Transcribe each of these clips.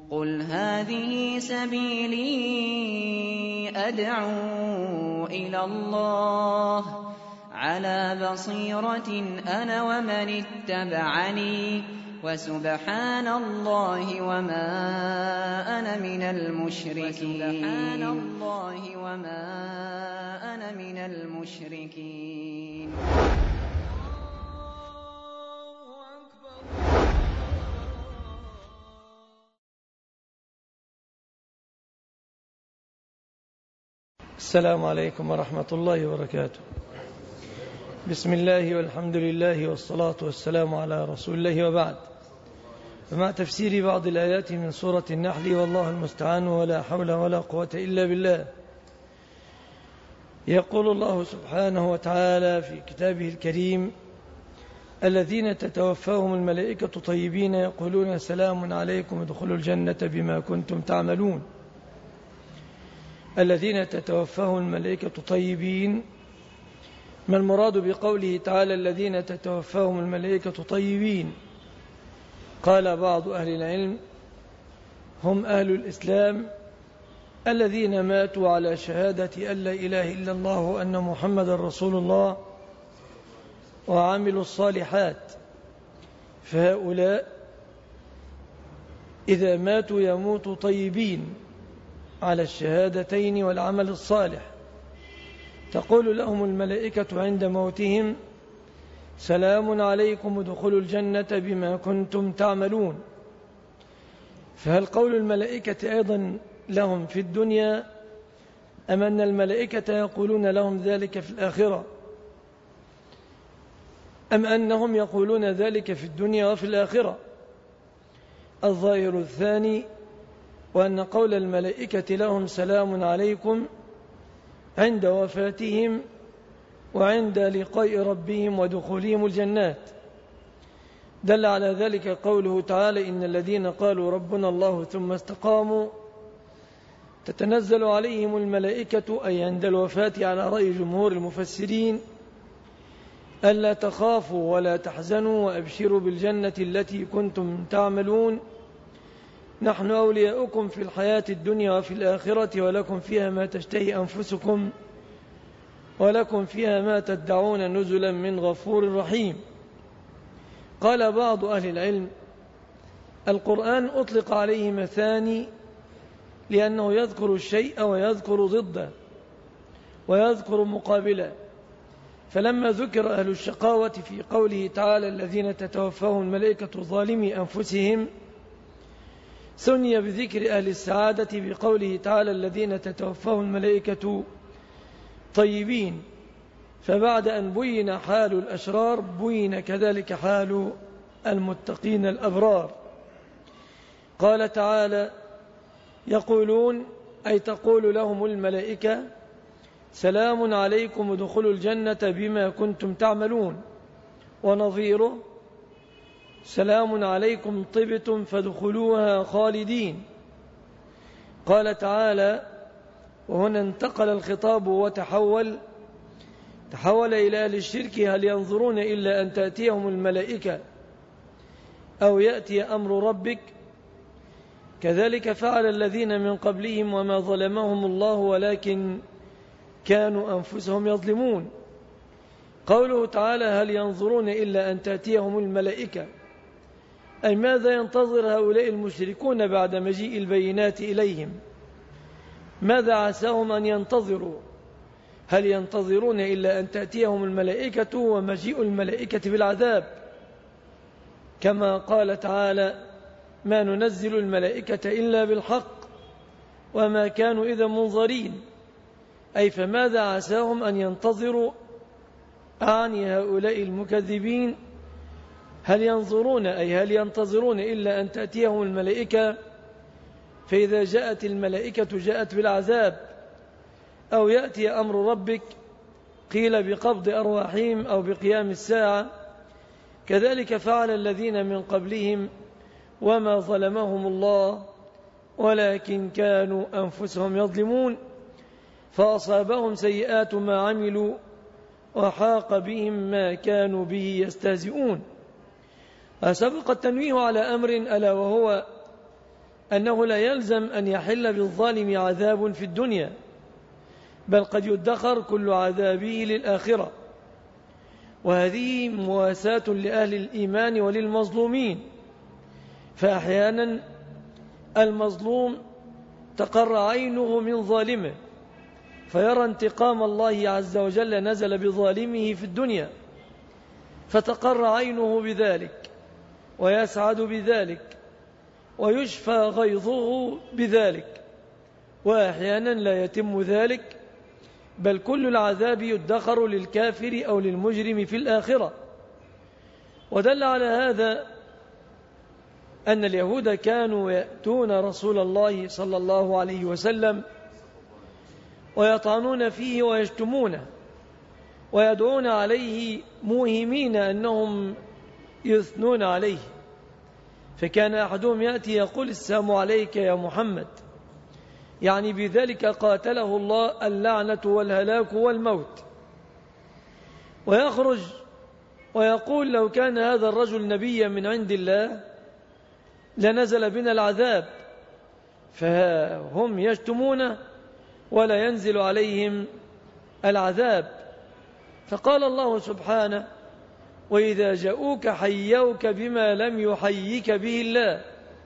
قُلْ هَٰذِهِ سَبِيلِي أَدْعُو إِلَى اللَّهِ عَلَىٰ بَصِيرَةٍ أَنَا وَمَنِ اتَّبَعَنِي وَسُبْحَانَ اللَّهِ وَمَا أَنَا مِنَ الْمُشْرِكِينَ. السلام عليكم ورحمة الله وبركاته. بسم الله والحمد لله والصلاة والسلام على رسول الله وبعد. فمع تفسير بعض الآيات من سورة النحل والله المستعان ولا حول ولا قوة إلا بالله، يقول الله سبحانه وتعالى في كتابه الكريم: الذين تتوفاهم الملائكة طيبين يقولون سلام عليكم ادخلوا الجنة بما كنتم تعملون. الذين تتوفاهم الملائكة طيبين، ما المراد بقوله تعالى الذين تتوفاهم الملائكة طيبين؟ قال بعض أهل العلم: هم أهل الإسلام الذين ماتوا على شهادة أن لا إله إلا الله وأن محمد رسول الله وعملوا الصالحات، فهؤلاء إذا ماتوا يموتوا طيبين على الشهادتين والعمل الصالح. تقول لهم الملائكة عند موتهم: سلام عليكم ادخلوا الجنة بما كنتم تعملون. فهل قول الملائكة أيضا لهم في الدنيا، أم أن الملائكة يقولون لهم ذلك في الآخرة، أم أنهم يقولون ذلك في الدنيا وفي الآخرة؟ الظاهر الثاني، وأن قول الملائكة لهم سلام عليكم عند وفاتهم وعند لقاء ربهم ودخولهم الجنات. دل على ذلك قوله تعالى: إن الذين قالوا ربنا الله ثم استقاموا تتنزل عليهم الملائكة، أي عند الوفاة على رأي جمهور المفسرين: ألا تخافوا ولا تحزنوا وأبشروا بالجنة التي كنتم تعملون، نحن أولياؤكم في الحياة الدنيا وفي الآخرة، ولكم فيها ما تشتهي أنفسكم ولكم فيها ما تدعون نزلا من غفور رحيم. قال بعض أهل العلم: القرآن أطلق عليه مثاني لأنه يذكر الشيء ويذكر ضده ويذكر مقابله. فلما ذكر أهل الشقاوة في قوله تعالى الذين تتوفاهم الملائكة ظالمي أنفسهم، ثني بذكر أهل السعادة بقوله تعالى الذين تتوفاهم الملائكة طيبين. فبعد أن بين حال الأشرار بين كذلك حال المتقين الأبرار. قال تعالى: يقولون، أي تقول لهم الملائكة: سلام عليكم ادخلوا الجنة بما كنتم تعملون. ونظيره: سلام عليكم طبتم فادخلوها خالدين. قال تعالى: وهنا انتقل الخطاب وتحول إلى أهل الشرك: هل ينظرون إلا أن تأتيهم الملائكة أو يأتي أمر ربك؟ كذلك فعل الذين من قبلهم وما ظلمهم الله ولكن كانوا أنفسهم يظلمون. قوله تعالى: هل ينظرون إلا أن تأتيهم الملائكة، أي ماذا ينتظر هؤلاء المشركون بعد مجيء البينات إليهم؟ ماذا عساهم أن ينتظروا؟ هل ينتظرون إلا أن تأتيهم الملائكة ومجيء الملائكة بالعذاب؟ كما قال تعالى: ما ننزل الملائكة إلا بالحق وما كانوا إذا منظرين. أي فماذا عساهم أن ينتظروا؟ أعني هؤلاء المكذبين هل ينظرون، أي هل ينتظرون إلا أن تأتيهم الملائكة؟ فإذا جاءت الملائكة جاءت بالعذاب، أو يأتي أمر ربك، قيل بقبض أرواحهم أو بقيام الساعة. كذلك فعل الذين من قبلهم وما ظلمهم الله ولكن كانوا أنفسهم يظلمون، فأصابهم سيئات ما عملوا وحاق بهم ما كانوا به يستهزئون. سبق التنويه على أمر ألا وهو أنه لا يلزم أن يحل بالظالم عذاب في الدنيا، بل قد يدخر كل عذابه للآخرة، وهذه مواساة لأهل الإيمان وللمظلومين. فأحيانا المظلوم تقر عينه من ظالمه فيرى انتقام الله عز وجل نزل بظالمه في الدنيا، فتقر عينه بذلك ويسعد بذلك ويشفى غيظه بذلك. وأحيانا لا يتم ذلك، بل كل العذاب يدخر للكافر أو للمجرم في الآخرة. ودل على هذا أن اليهود كانوا يأتون رسول الله صلى الله عليه وسلم ويطعنون فيه ويشتمونه ويدعون عليه موهمين أنهم يثنون عليه، فكان أحدهم يأتي يقول: السلام عليك يا محمد، يعني بذلك قاتله الله اللعنة والهلاك والموت. ويخرج ويقول: لو كان هذا الرجل نبيا من عند الله لنزل بنا العذاب، فهم يشتمون ولا ينزل عليهم العذاب. فقال الله سبحانه: وإذا جاءوك حيوك بما لم يحيك به الله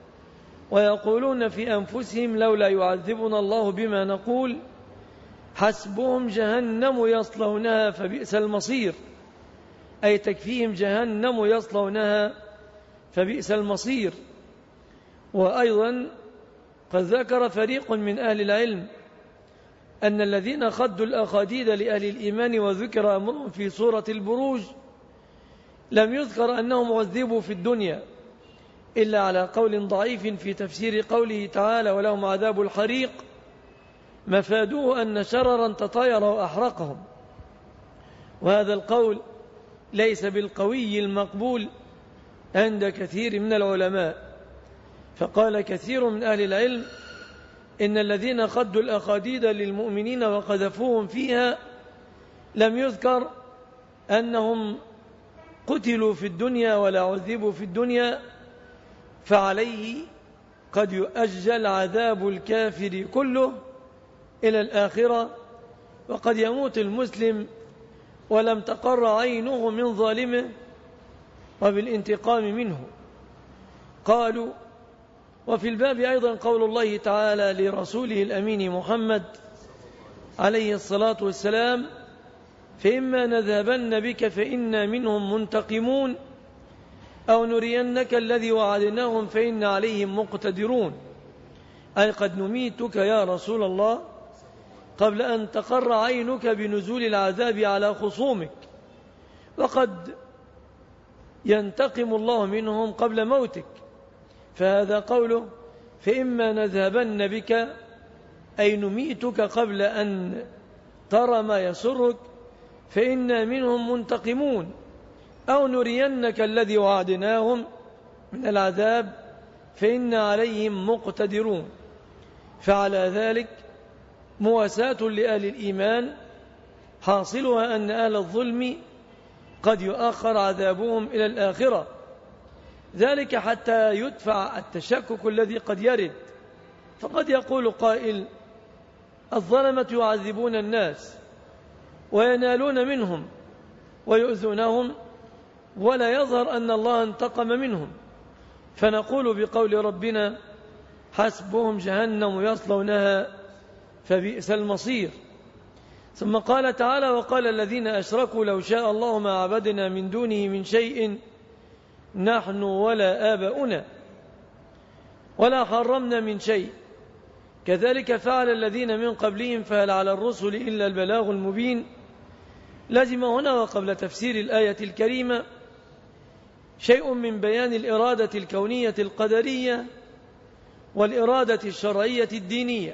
ويقولون في أنفسهم لولا يعذبنا الله بما نقول حسبهم جهنم يصلونها فبئس المصير، أي تكفيهم جهنم يصلونها فبئس المصير. وأيضا قد ذكر فريق من أهل العلم أن الذين خدوا الأخاديد لأهل الإيمان وذكر أمرهم في سورة البروج لم يذكر أنهم عذبوا في الدنيا، إلا على قول ضعيف في تفسير قوله تعالى: ولهم عذاب الحريق، مفادوه أن شررا تطاير وأحرقهم. وهذا القول ليس بالقوي المقبول عند كثير من العلماء. فقال كثير من أهل العلم إن الذين خدوا الأخاديد للمؤمنين وقذفوهم فيها لم يذكر أنهم قتلوا في الدنيا ولا عذبوا في الدنيا، فعليه قد يؤجل عذاب الكافر كله إلى الآخرة، وقد يموت المسلم ولم تقر عينه من ظالمه وبالانتقام منه. قالوا: وفي الباب أيضا قول الله تعالى لرسوله الأمين محمد عليه الصلاة والسلام: فإما نذهبن بك فإنا منهم منتقمون أو نرينك الذي وعدناهم فإن عليهم مقتدرون، أي قد نميتك يا رسول الله قبل أن تقر عينك بنزول العذاب على خصومك، وقد ينتقم الله منهم قبل موتك. فهذا قوله: فإما نذهبن بك، أي نميتك قبل أن ترى ما يسرك، فإنا منهم منتقمون أو نرينك الذي وعدناهم من العذاب فإن عليهم مقتدرون. فعلى ذلك مواساة لأهل الإيمان حاصلها أن أهل الظلم قد يؤخر عذابهم إلى الآخرة، ذلك حتى يدفع التشكك الذي قد يرد. فقد يقول قائل: الظلمة يعذبون الناس وينالون منهم ويؤذونهم ولا يظهر أن الله انتقم منهم، فنقول بقول ربنا: حسبهم جهنم يصلونها فبئس المصير. ثم قال تعالى: وقال الذين أشركوا لو شاء الله ما عبدنا من دونه من شيء نحن ولا آباؤنا ولا حرمنا من شيء كذلك فعل الذين من قبلهم فهل على الرسل إلا البلاغ المبين. لازم هنا وقبل تفسير الآية الكريمة شيء من بيان الإرادة الكونية القدرية والإرادة الشرعية الدينية،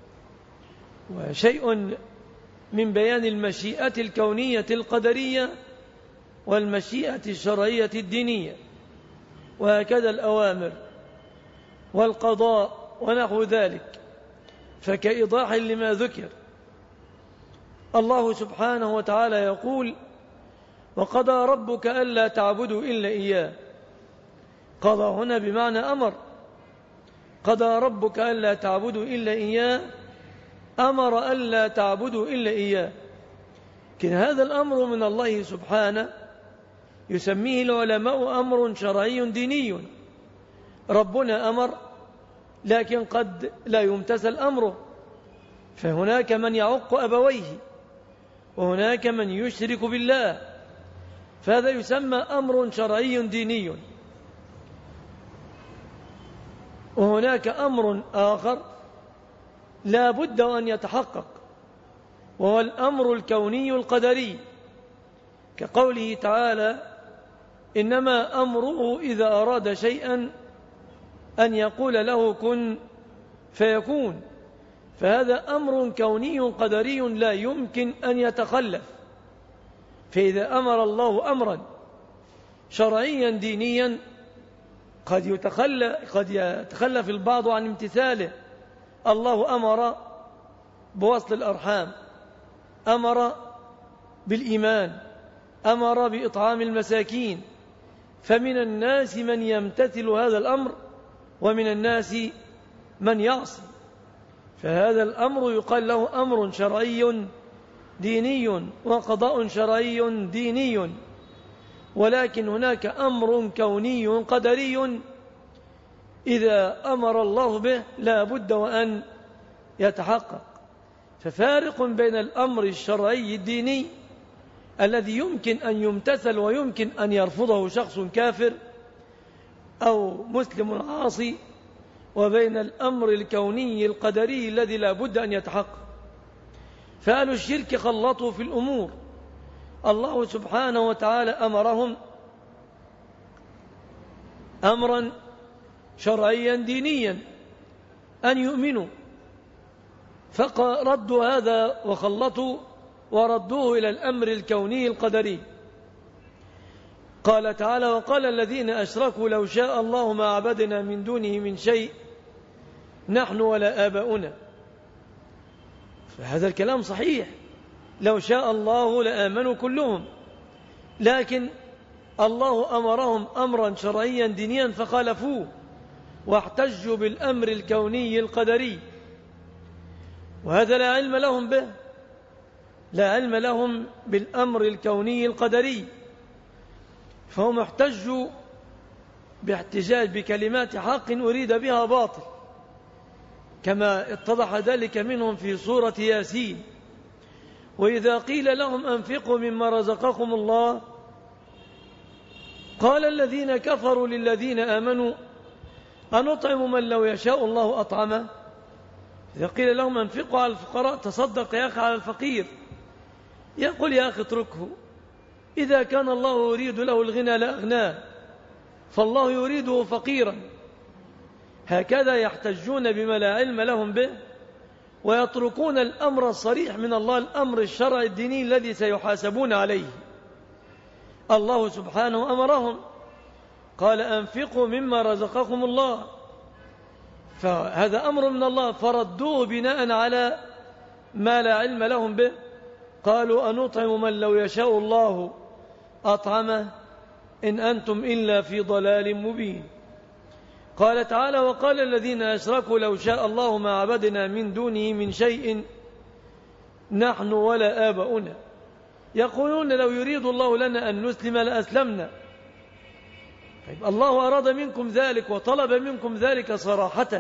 وشيء من بيان المشيئة الكونية القدرية والمشيئة الشرعية الدينية، وهكذا الأوامر والقضاء ونحو ذلك. فكإيضاح لما ذكر، الله سبحانه وتعالى يقول: وقضى ربك ألا تعبدوا إلا إياه. قضى هنا بمعنى أمر، قضى ربك ألا تعبدوا إلا إياه أمر ألا تعبدوا إلا إياه. لكن هذا الأمر من الله سبحانه يسميه العلماء أمر شرعي ديني. ربنا أمر لكن قد لا يمتثل أمره، فهناك من يعق أبويه وهناك من يشرك بالله، فهذا يسمى أمر شرعي ديني. وهناك أمر آخر لا بد أن يتحقق، وهو الأمر الكوني القدري، كقوله تعالى: إنما أمره إذا أراد شيئا أن يقول له كن فيكون. فهذا أمر كوني قدري لا يمكن أن يتخلف. فإذا أمر الله أمرا شرعيا دينيا قد يتخلف البعض عن امتثاله. الله أمر بوصل الأرحام، أمر بالإيمان، أمر بإطعام المساكين، فمن الناس من يمتثل هذا الأمر ومن الناس من يعصي. فهذا الأمر يقال له أمر شرعي ديني وقضاء شرعي ديني. ولكن هناك أمر كوني قدري إذا أمر الله به لا بد وأن يتحقق. ففارق بين الأمر الشرعي الديني الذي يمكن أن يمتثل ويمكن أن يرفضه شخص كافر أو مسلم عاصي، وبين الأمر الكوني القدري الذي لا بد أن يتحقق. فأهل الشرك خلطوا في الأمور. الله سبحانه وتعالى أمرهم أمرا شرعيا دينيا أن يؤمنوا، فردوا هذا وخلطوا وردوه إلى الأمر الكوني القدري. قال تعالى: وقال الذين أشركوا لو شاء الله ما عبدنا من دونه من شيء نحن ولا آباؤنا. فهذا الكلام صحيح، لو شاء الله لآمنوا كلهم، لكن الله أمرهم أمرا شرعيا دينيا فخالفوه واحتجوا بالأمر الكوني القدري، وهذا لا علم لهم به، لا علم لهم بالأمر الكوني القدري. فهم احتجوا باحتجاج بكلمات حق أريد بها باطل، كما اتضح ذلك منهم في سورة ياسين: وإذا قيل لهم أنفقوا مما رزقكم الله قال الذين كفروا للذين آمنوا أنطعم من لو يشاء الله أطعمه. إذا قيل لهم أنفقوا على الفقراء، تصدق يا أخي على الفقير، يقول يا أخي اتركه، إذا كان الله يريد له الغنى لأغناه، فالله يريده فقيرا. هكذا يحتجون بما لا علم لهم به، ويتركون الأمر الصريح من الله، الأمر الشرعي الديني الذي سيحاسبون عليه. الله سبحانه أمرهم، قال أنفقوا مما رزقكم الله، فهذا أمر من الله، فردوه بناء على ما لا علم لهم به. قالوا أنطعم من لو يشاء الله أطعمه إن أنتم إلا في ضلال مبين. قال تعالى: وقال الذين أشركوا لو شاء الله ما عبدنا من دونه من شيء نحن ولا آباؤنا. يقولون لو يريد الله لنا أن نسلم لأسلمنا. طيب الله أراد منكم ذلك وطلب منكم ذلك صراحة،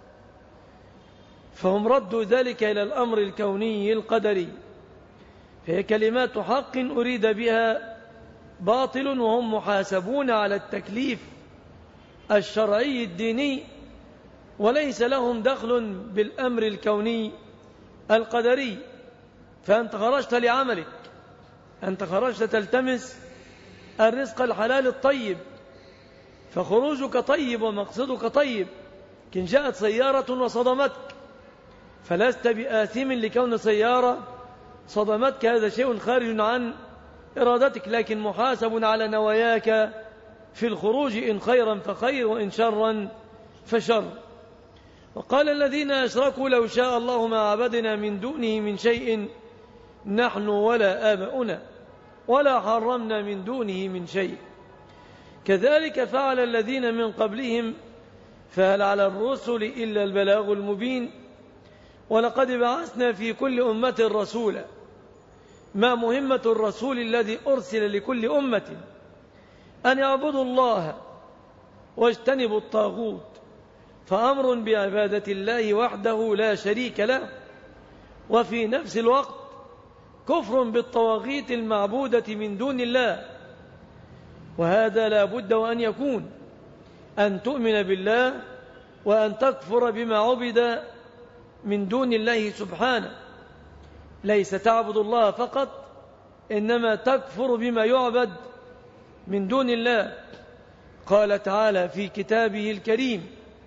فهم ردوا ذلك إلى الأمر الكوني القدري. فهي كلمات حق أريد بها باطل، وهم محاسبون على التكليف الشرعي الديني، وليس لهم دخل بالأمر الكوني القدري. فأنت خرجت لعملك، أنت خرجت تلتمس الرزق الحلال الطيب، فخروجك طيب ومقصدك طيب. لكن جاءت سيارة وصدمتك، فلست بآثم لكون سيارة صدمتك، هذا شيء خارج عن إرادتك، لكن محاسب على نواياك في الخروج، إن خيرا فخير وإن شرا فشر. وقال الذين أشركوا لو شاء الله ما عبدنا من دونه من شيء نحن ولا آباؤنا ولا حرمنا من دونه من شيء كذلك فعل الذين من قبلهم فهل على الرسل إلا البلاغ المبين؟ ولقد بعثنا في كل أمة رسولا. ما مهمة الرسول الذي أرسل لكل أمة؟ أن يعبدوا الله واجتنبوا الطاغوت، فأمر بعبادة الله وحده لا شريك له، وفي نفس الوقت كفر بالطواغيت المعبودة من دون الله. وهذا لا بد وأن يكون، أن تؤمن بالله وأن تكفر بما عبد من دون الله سبحانه. ليس تعبد الله فقط، إنما تكفر بما يعبد من دون الله. قال تعالى في كتابه الكريم: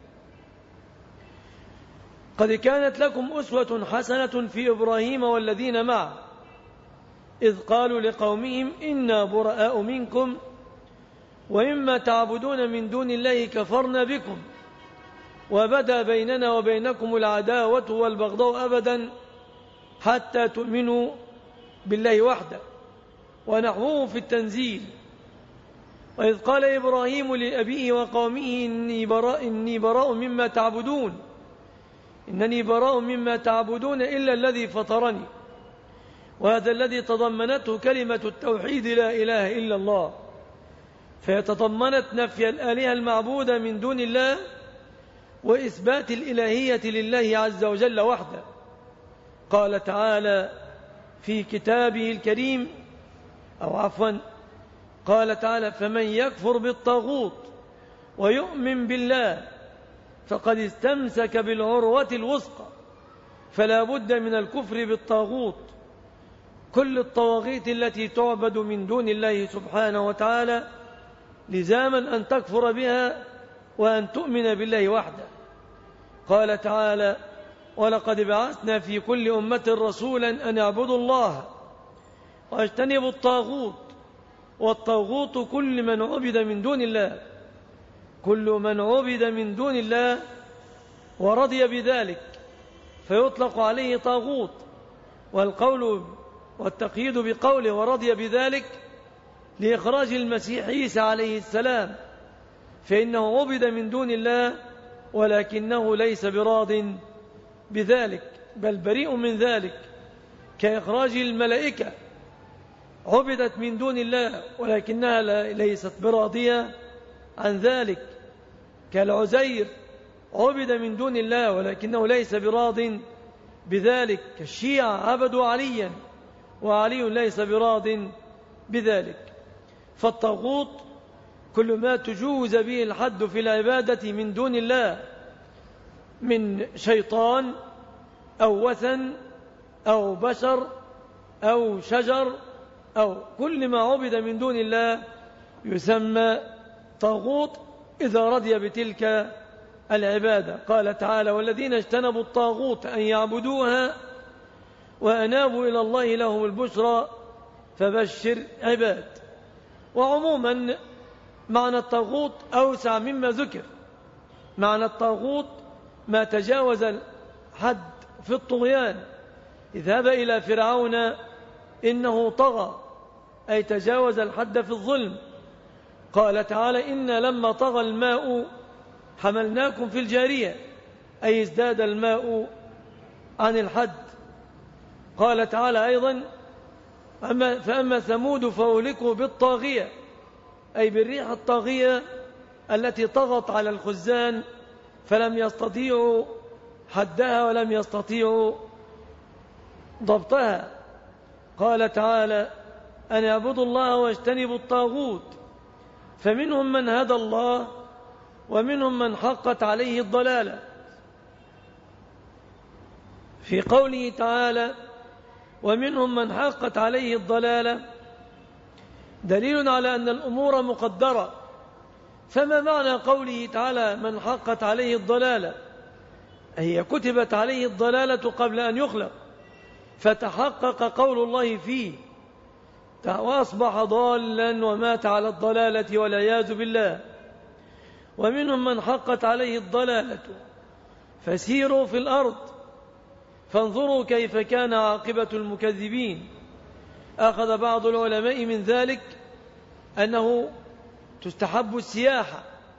قد كانت لكم أسوة حسنة في إبراهيم والذين معه إذ قالوا لقومهم إنا براء منكم ومما تعبدون من دون الله كفرنا بكم وبدا بيننا وبينكم العداوة والبغضاء أبدا حتى تؤمنوا بالله وحده. ونحوه في التنزيل: وإذ قال إبراهيم لأبيه وقومه إنني براء مما تعبدون إلا الذي فطرني. وهذا الذي تضمنته كلمة التوحيد لا إله إلا الله، فيتضمنت نفي الآلهة المعبودة من دون الله وإثبات الإلهية لله عز وجل وحده. قال تعالى في كتابه الكريم، قال تعالى: فمن يكفر بالطاغوت ويؤمن بالله فقد استمسك بالعروة الوثقى. فلا بد من الكفر بالطاغوت، كل الطواغيت التي تعبد من دون الله سبحانه وتعالى، لزاما أن تكفر بها وأن تؤمن بالله وحده. قال تعالى: ولقد بعثنا في كل أمة رسولا أن اعبدوا الله واجتنبوا الطاغوت. والطاغوت كل من عبد من دون الله، كل من عبد من دون الله ورضي بذلك فيطلق عليه طاغوت. والقول والتقييد بقوله ورضي بذلك لإخراج المسيح عيسى عليه السلام، فإنه عبد من دون الله ولكنه ليس براض بذلك بل بريء من ذلك، كإخراج الملائكة عبدت من دون الله ولكنها ليست براضية عن ذلك، كالعزير عبد من دون الله ولكنه ليس براض بذلك، كالشيعة عبدوا عليا وعلي ليس براض بذلك. فالطاغوت كل ما تجوز به الحد في العبادة من دون الله، من شيطان أو وثن أو بشر أو شجر أو كل ما عبد من دون الله يسمى طاغوت إذا رضي بتلك العبادة. قال تعالى: والذين اجتنبوا الطاغوت أن يعبدوها وأنابوا إلى الله لهم البشرى فبشر عباد. وعموما معنى الطاغوت أوسع مما ذكر. معنى الطاغوت ما تجاوز الحد في الطغيان. اذهب إلى فرعون إنه طغى، أي تجاوز الحد في الظلم. قال تعالى: إنا لما طغى الماء حملناكم في الجارية، أي ازداد الماء عن الحد. قال تعالى أيضا: فأما ثمود فأهلكوا بالطاغية، أي بالريح الطاغية التي طغت على الخزان فلم يستطيعوا حدها ولم يستطيعوا ضبطها. قال تعالى: أن اعبدوا الله واجتنبوا الطاغوت، فمنهم من هدى الله ومنهم من حقت عليه الضلالة. في قوله تعالى: ومنهم من حقت عليه الضلالة دليل على أن الأمور مقدرة. فما معنى قوله تعالى من حقت عليه الضلالة؟ هي كتبت عليه الضلالة قبل أن يخلق، فتحقق قول الله فيه وأصبح ضالا ومات على الضلالة والعياذ بالله. ومنهم من حقت عليه الضلالة فسيروا في الأرض فانظروا كيف كان عاقبة المكذبين. أخذ بعض العلماء من ذلك أنه تستحب السياحة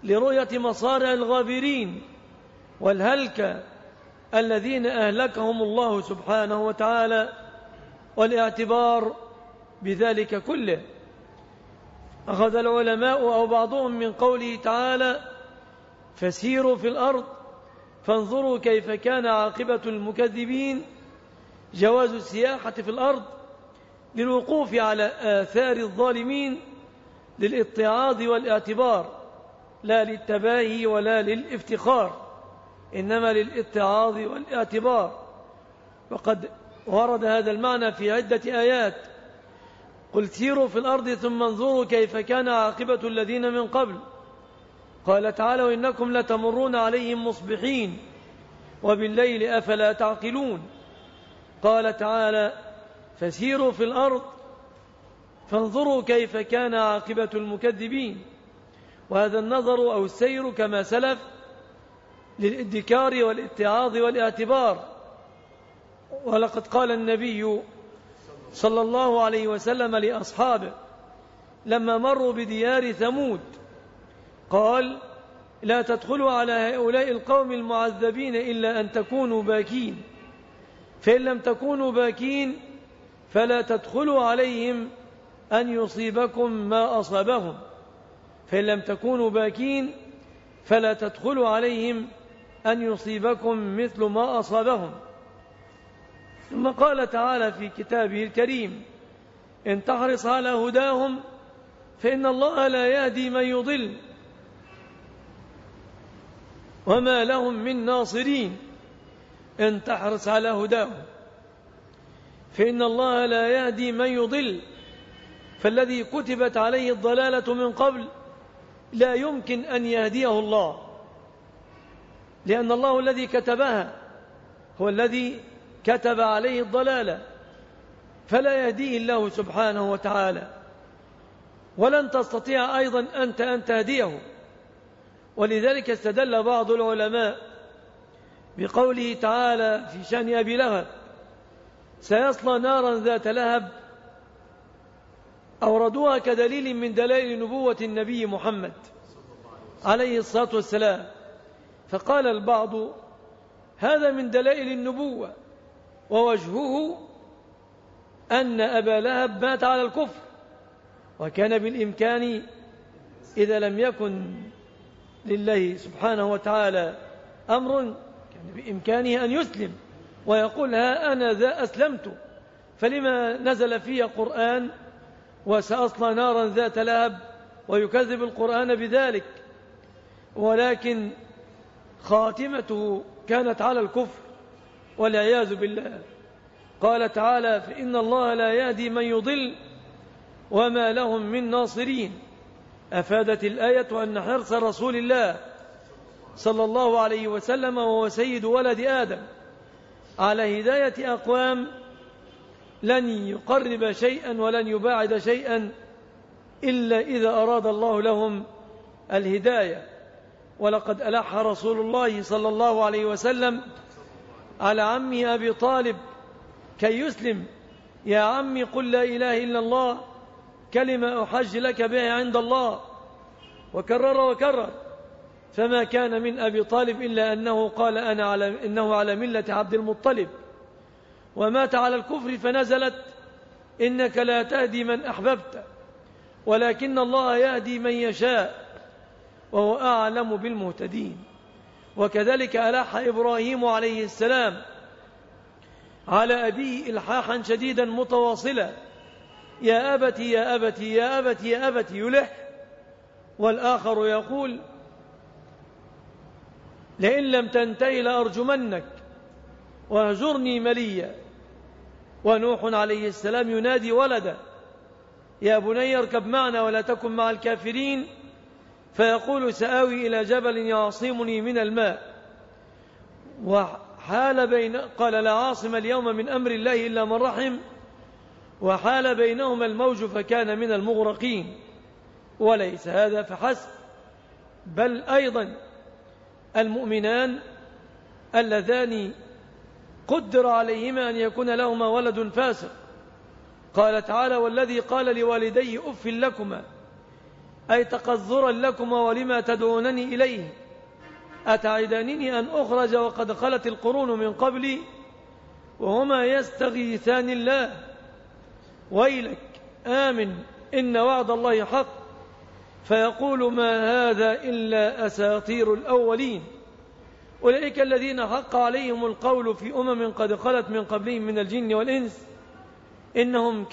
لرؤية مصارع الغابرين والهلكة الذين أهلكهم الله سبحانه وتعالى، والاعتبار بذلك كله. أخذ العلماء أو بعضهم من قوله تعالى فسيروا في الأرض فانظروا كيف كان عاقبة المكذبين جواز السياحة في الأرض للوقوف على آثار الظالمين للاتعاظ والاعتبار، لا للتباهي ولا للافتخار، إنما للاتعاظ والاعتبار. وقد ورد هذا المعنى في عدة آيات: قل سيروا في الأرض ثم انظروا كيف كان عاقبة الذين من قبل. قال تعالى وإنكم لتمرون عليهم مصبحين وبالليل أفلا تعقلون. قال تعالى فسيروا في الأرض فانظروا كيف كان عاقبة المكذبين. وهذا النظر أو السير كما سلف للادكار والاتعاظ والاعتبار. ولقد قال النبي صلى الله عليه وسلم لأصحابه لما مروا بديار ثمود قال لا تدخلوا على هؤلاء القوم المعذبين إلا أن تكونوا باكين، فإن لم تكونوا باكين فلا تدخلوا عليهم أن يصيبكم ما أصابهم، فإن لم تكونوا باكين فلا تدخلوا عليهم أن يصيبكم مثل ما أصابهم. ثم قال تعالى في كتابه الكريم إن تحرص على هداهم فإن الله لا يهدي من يضل وما لهم من ناصرين. إن تحرص على هداهم فإن الله لا يهدي من يضل، فالذي كتبت عليه الضلالة من قبل لا يمكن أن يهديه الله، لأن الله الذي كتبها هو الذي كتب عليه الضلالة، فلا يهديه الله سبحانه وتعالى، ولن تستطيع أيضا أنت أن تهديه. ولذلك استدل بعض العلماء بقوله تعالى في شأن أبي لهب سيصلى نارا ذات لهب، أوردوها كدليل من دلائل نبوة النبي محمد عليه الصلاة والسلام. فقال البعض هذا من دلائل النبوة، ووجهه أن أبا لهب مات على الكفر، وكان بالإمكان إذا لم يكن لله سبحانه وتعالى أمر كان بإمكانه أن يسلم ويقول ها أنا ذا أسلمت، فلما نزل فيه قرآن وسأصلى نارا ذات لهب ويكذب القرآن بذلك؟ ولكن خاتمته كانت على الكفر والعياذ بالله. قال تعالى فإن الله لا يهدي من يضل وما لهم من ناصرين. أفادت الآية أن حرص رسول الله صلى الله عليه وسلم وهو سيد ولد آدم على هداية أقوام لن يقرب شيئا ولن يباعد شيئا إلا إذا أراد الله لهم الهداية. ولقد ألح رسول الله صلى الله عليه وسلم على عمه أبي طالب كي يسلم: يا عمي قل لا إله إلا الله كلمة أحج لك بها عند الله. وكرر وكرر، فما كان من أبي طالب إلا أنه قال إنه على ملة عبد المطلب، ومات على الكفر فنزلت إنك لا تهدي من أحببت ولكن الله يهدي من يشاء وهو أعلم بالمهتدين. وكذلك ألح إبراهيم عليه السلام على أبيه إلحاحا شديدا متواصلا: يا أبتي يا أبتي يا أبتي يا أبتي، يلح، والآخر يقول لئن لم تنتهي لأرجمنك واهجرني مليا. ونوح عليه السلام ينادي ولده: يا بني اركب معنا ولا تكن مع الكافرين، فيقول سآوي إلى جبل يعصمني من الماء. قال لا عاصم اليوم من أمر الله إلا من رحم، وحال بينهما الموج فكان من المغرقين. وليس هذا فحسب، بل أيضا المؤمنان اللذان قدر عليهما أن يكون لهما ولد فاسق. قال تعالى: والذي قال لوالديه أف لكما أي تقذرا لكم ولما تدعونني إليه، أتعدانني أن أخرج وقد خلت القرون من قبلي وهما يستغيثان الله ويلك آمن إن وعد الله حق، فيقول ما هذا إلا أساطير الأولين. أولئك الذين حق عليهم القول في قد خلت من قبلهم من الجن والإنس إنهم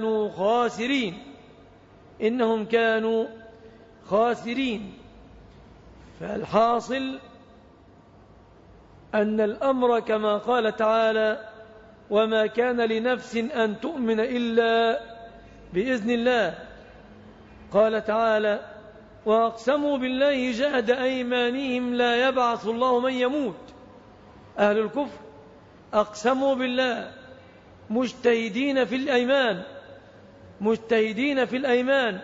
كانوا خاسرين. فالحاصل أن الأمر كما قال تعالى وما كان لنفس أن تؤمن إلا بإذن الله. قال تعالى وأقسموا بالله جهد أيمانهم لا يبعث الله من يموت. أهل الكفر أقسموا بالله مجتهدين في الأيمان.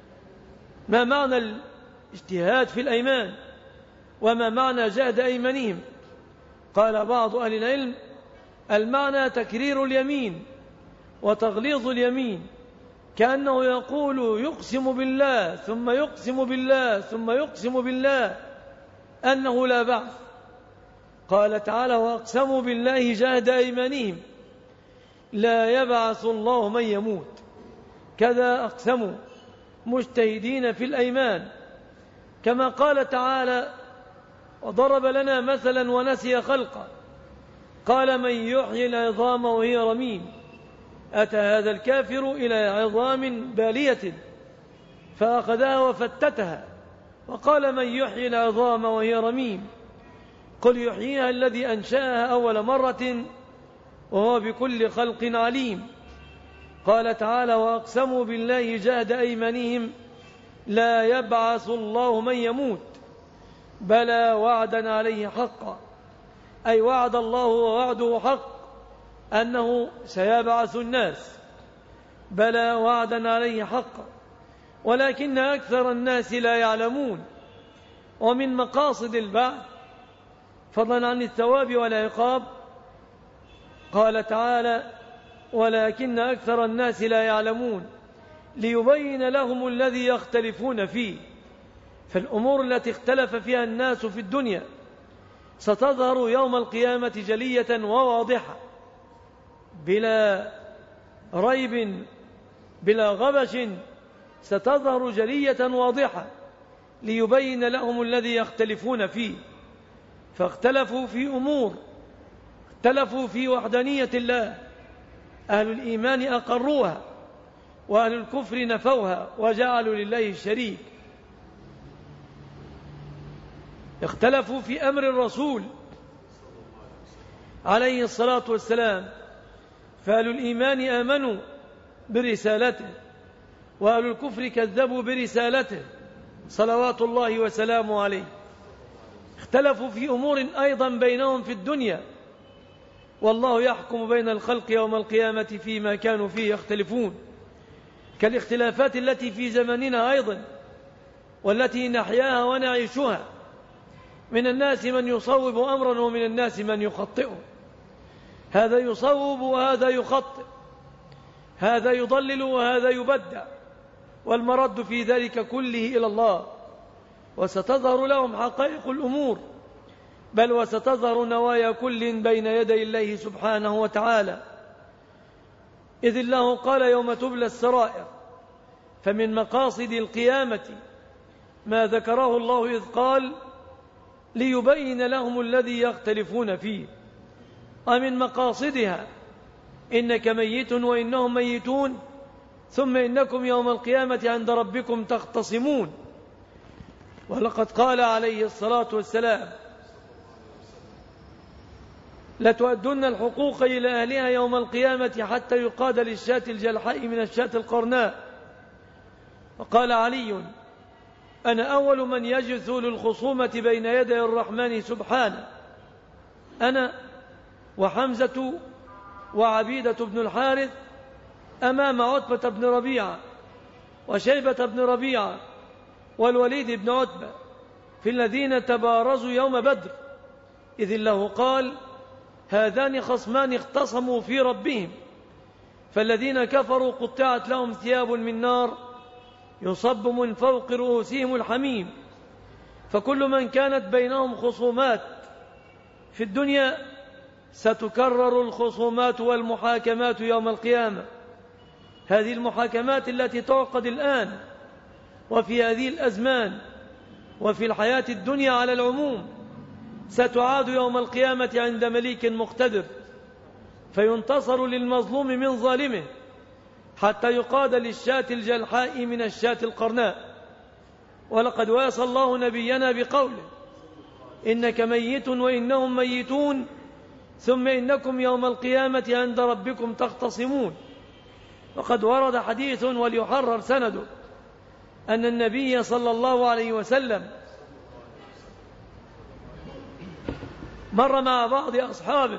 ما معنى الاجتهاد في الأيمان وما معنى جهد أيمانهم؟ قال بعض أهل العلم المعنى تكرير اليمين وتغليظ اليمين، كأنه يقول يقسم بالله ثم يقسم بالله ثم يقسم بالله أنه لا بعث. قال تعالى وأقسموا بالله جهد أيمانهم لا يبعث الله من يموت. كذا أقسموا مجتهدين في الأيمان. كما قال تعالى وضرب لنا مثلا ونسي خلقه قال من يحيي العظام وهي رميم. أتى هذا الكافر إلى عظام بالية فأخذها وفتتها وقال من يحيي العظام وهي رميم قل يحييها الذي أنشأها أول مرة وهو بكل خلق عليم. قال تعالى وأقسموا بالله جهد أيمانهم لا يبعث الله من يموت بلى وعدا عليه حقا، أي وعد الله ووعده حق أنه سيبعث الناس، بلى وعدا عليه حقا ولكن أكثر الناس لا يعلمون. ومن مقاصد البعث فضلا عن الثواب والعقاب قال تعالى ولكن أكثر الناس لا يعلمون ليبين لهم الذي يختلفون فيه. فالأمور التي اختلف فيها الناس في الدنيا ستظهر يوم القيامة جلية وواضحة بلا ريب بلا غبش، ستظهر جلية واضحة ليبين لهم الذي يختلفون فيه. فاختلفوا في أمور، اختلفوا في وحدانية الله، أهل الإيمان أقروها وأهل الكفر نفوها وجعلوا لله الشريك. اختلفوا في أمر الرسول عليه الصلاة والسلام، فأهل الإيمان آمنوا برسالته وأهل الكفر كذبوا برسالته صلوات الله وسلامه عليه. اختلفوا في أمور أيضا بينهم في الدنيا، والله يحكم بين الخلق يوم القيامة فيما كانوا فيه يختلفون، كالاختلافات التي في زمننا أيضا والتي نحياها ونعيشها. من الناس من يصوب أمرا ومن الناس من يخطئه، هذا يصوب وهذا يخطئ، هذا يضلل وهذا يبدع، والمرد في ذلك كله إلى الله. وستظهر لهم حقائق الأمور، بل وستظهر نوايا كل بين يدي الله سبحانه وتعالى، إذ الله قال يوم تبلى السرائر. فمن مقاصد القيامة ما ذكره الله إذ قال ليبين لهم الذي يختلفون فيه. ومن مقاصدها إنك ميت وإنهم ميتون ثم إنكم يوم القيامة عند ربكم تختصمون. ولقد قال عليه الصلاة والسلام لتؤدن الحقوق إلى أهلها يوم القيامة حتى يقاد للشاة الجلحاء من الشاة القرناء. وقال علي أنا أول من يجث للخصومة بين يدي الرحمن سبحانه، أنا وحمزة وعبيدة بن الحارث أمام عتبة بن ربيعة وشيبة بن ربيعة والوليد بن عتبة في الذين تبارزوا يوم بدر، إذ الله قال هذان خصمان اختصموا في ربهم، فالذين كفروا قطعت لهم ثياب من نار يصب من فوق رؤوسهم الحميم. فكل من كانت بينهم خصومات في الدنيا ستكرر الخصومات والمحاكمات يوم القيامة. هذه المحاكمات التي تعقد الآن وفي هذه الأزمان وفي الحياة الدنيا على العموم ستعاد يوم القيامة عند مليك مقتدر، فينتصر للمظلوم من ظالمه حتى يقاد للشاة الجلحاء من الشاة القرناء. ولقد واسى الله نبينا بقوله: إنك ميت وإنهم ميتون ثم إنكم يوم القيامة عند ربكم تختصمون. وقد ورد حديث وليحرر سنده أن النبي صلى الله عليه وسلم مر مع بعض أصحابه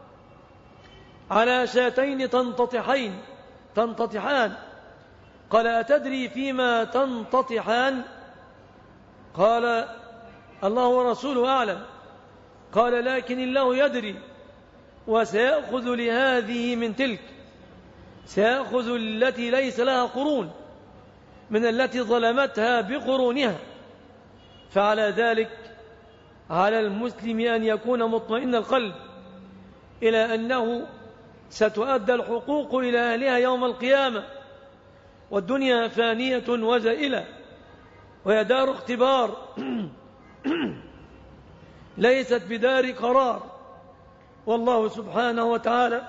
على شاتين تنتطحان. قال: أتدري فيما تنتطحان؟ قال: الله ورسوله أعلم. قال: لكن الله يدري، وسيأخذ لهذه من تلك، سيأخذ التي ليس لها قرون من التي ظلمتها بقرونها. فعلى ذلك على المسلم أن يكون مطمئن القلب إلى أنه ستؤدى الحقوق إلى أهلها يوم القيامة، والدنيا فانية وزائلة وهي دار اختبار ليست بدار قرار. والله سبحانه وتعالى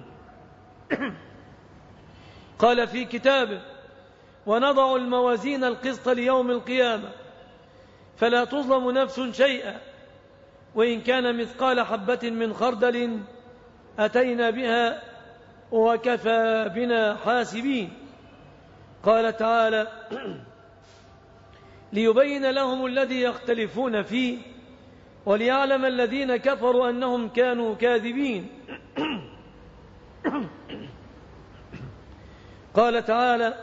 قال في كتابه: ونضع الموازين القسط ليوم القيامة فلا تظلم نفس شيئا وإن كان مثقال حبة من خردل أتينا بها وكفى بنا حاسبين. قال تعالى: ليبين لهم الذي يختلفون فيه وليعلم الذين كفروا أنهم كانوا كاذبين. قال تعالى: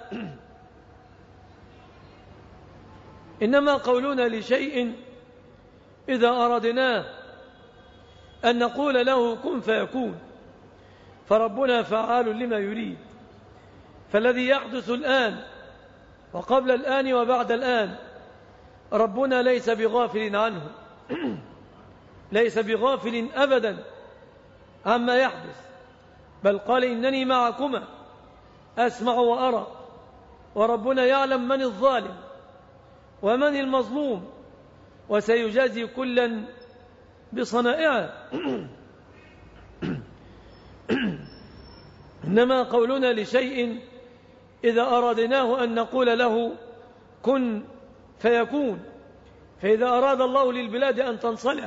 إنما قولنا لشيء إذا أردناه أن نقول له كن فيكون. فربنا فعال لما يريد. فالذي يحدث الآن وقبل الآن وبعد الآن ربنا ليس بغافل عنه ليس بغافل أبدا عما يحدث، بل قال: إنني معكما أسمع وأرى. وربنا يعلم من الظالم ومن المظلوم وسيجازي كلا بصنائعه. إنما قولنا لشيء إذا أرادناه أن نقول له كن فيكون. فإذا أراد الله للبلاد أن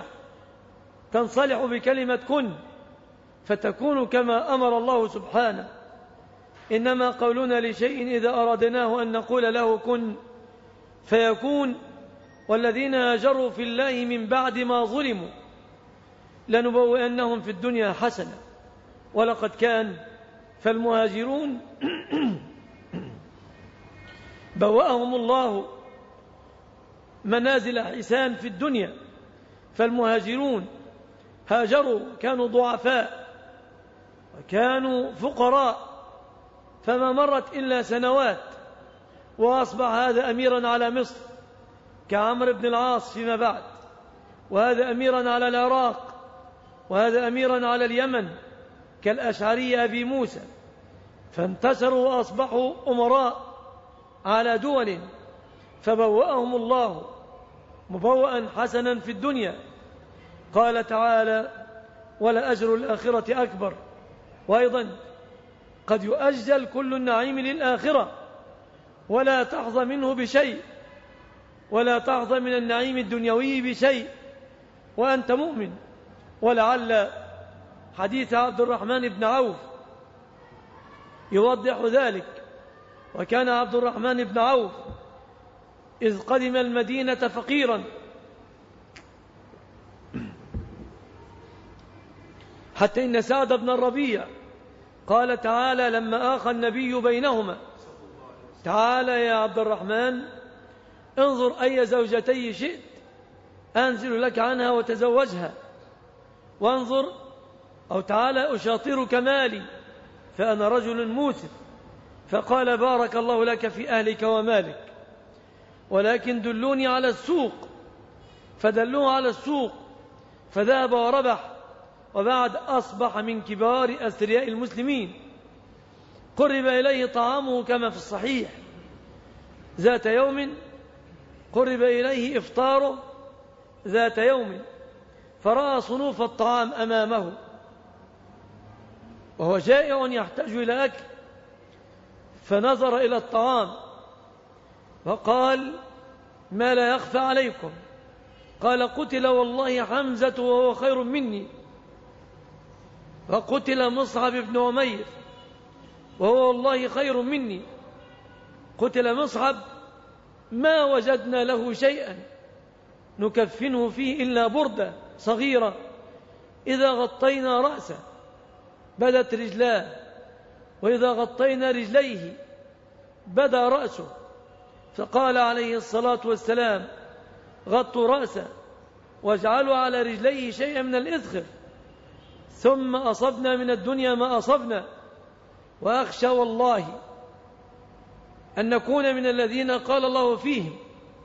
تنصلح بكلمة كن فتكون كما أمر الله سبحانه. إنما قولنا لشيء إذا أرادناه أن نقول له كن فيكون. والذين هاجروا في الله من بعد ما ظلموا لنبوئنهم في الدنيا حسنة. ولقد كان فالمهاجرون بوأهم الله منازل حسان في الدنيا. فالمهاجرون هاجروا كانوا ضعفاء وكانوا فقراء، فما مرت إلا سنوات وأصبح هذا أميرا على مصر كعمرو بن العاص فيما بعد، وهذا أميرا على العراق، وهذا أميرا على اليمن كالأشعري أبي موسى، فانتشروا وأصبحوا أمراء على دول. فبوأهم الله مبوأ حسنا في الدنيا. قال تعالى: ولأجر الآخرة أكبر. وأيضا قد يؤجل كل النعيم للآخرة ولا تحظى منه بشيء، ولا تحظى من النعيم الدنيوي بشيء وأنت مؤمن. ولعل حديث عبد الرحمن بن عوف يوضح ذلك. وكان عبد الرحمن بن عوف إذ قدم المدينة فقيرا حتى إن سعد بن الربيع قال تعالى لما آخى النبي بينهما: تعالى يا عبد الرحمن انظر أي زوجتي شئت أنزل لك عنها وتزوجها، وانظر أو تعالى أشاطرك مالي فأنا رجل موسف. فقال: بارك الله لك في أهلك ومالك. ولكن دلوني على السوق. فدلوه على السوق فذهب وربح، وبعد أصبح من كبار أثرياء المسلمين. قرب إليه طعامه كما في الصحيح. ذات يوم قرب إليه إفطاره ذات يوم، فرأى صنوف الطعام أمامه وهو جائع يحتاج إلى أكل، فنظر إلى الطعام وقال: ما لا يخفى عليكم؟ قال: قتل والله حمزة وهو خير مني، وقتل مصعب بن عمير وهو والله خير مني. قتل مصعب ما وجدنا له شيئا نكفنه فيه إلا بردة صغيرة، إذا غطينا رأسه بدت رجلاه، وإذا غطينا رجليه بدا رأسه. فقال عليه الصلاة والسلام: غطوا رأسه واجعلوا على رجليه شيئا من الإذخر، ثم أصبنا من الدنيا ما أصبنا. وأخشى والله أن نكون من الذين قال الله فيهم: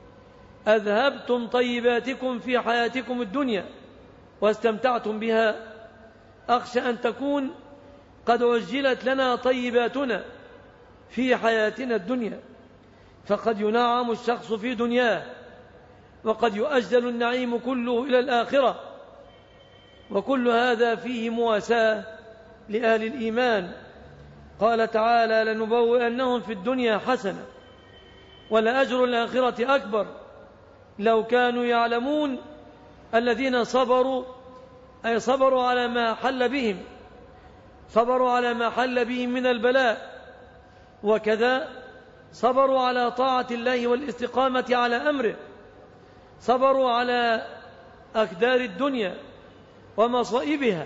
أذهبتم طيباتكم في حياتكم الدنيا واستمتعتم بها. أخشى أن تكون قد عجلت لنا طيباتنا في حياتنا الدنيا، فقد ينعم الشخص في دنياه، وقد يؤجل النعيم كله إلى الآخرة، وكل هذا فيه مواساة لأهل الإيمان. قال تعالى: لنبوئنهم في الدنيا حسنة ولأجر الآخرة أكبر لو كانوا يعلمون. الذين صبروا أي صبروا على ما حل بهم، صبروا على ما حل بهم من البلاء، وكذا صبروا على طاعة الله والاستقامة على أمره، صبروا على أكدار الدنيا ومصائبها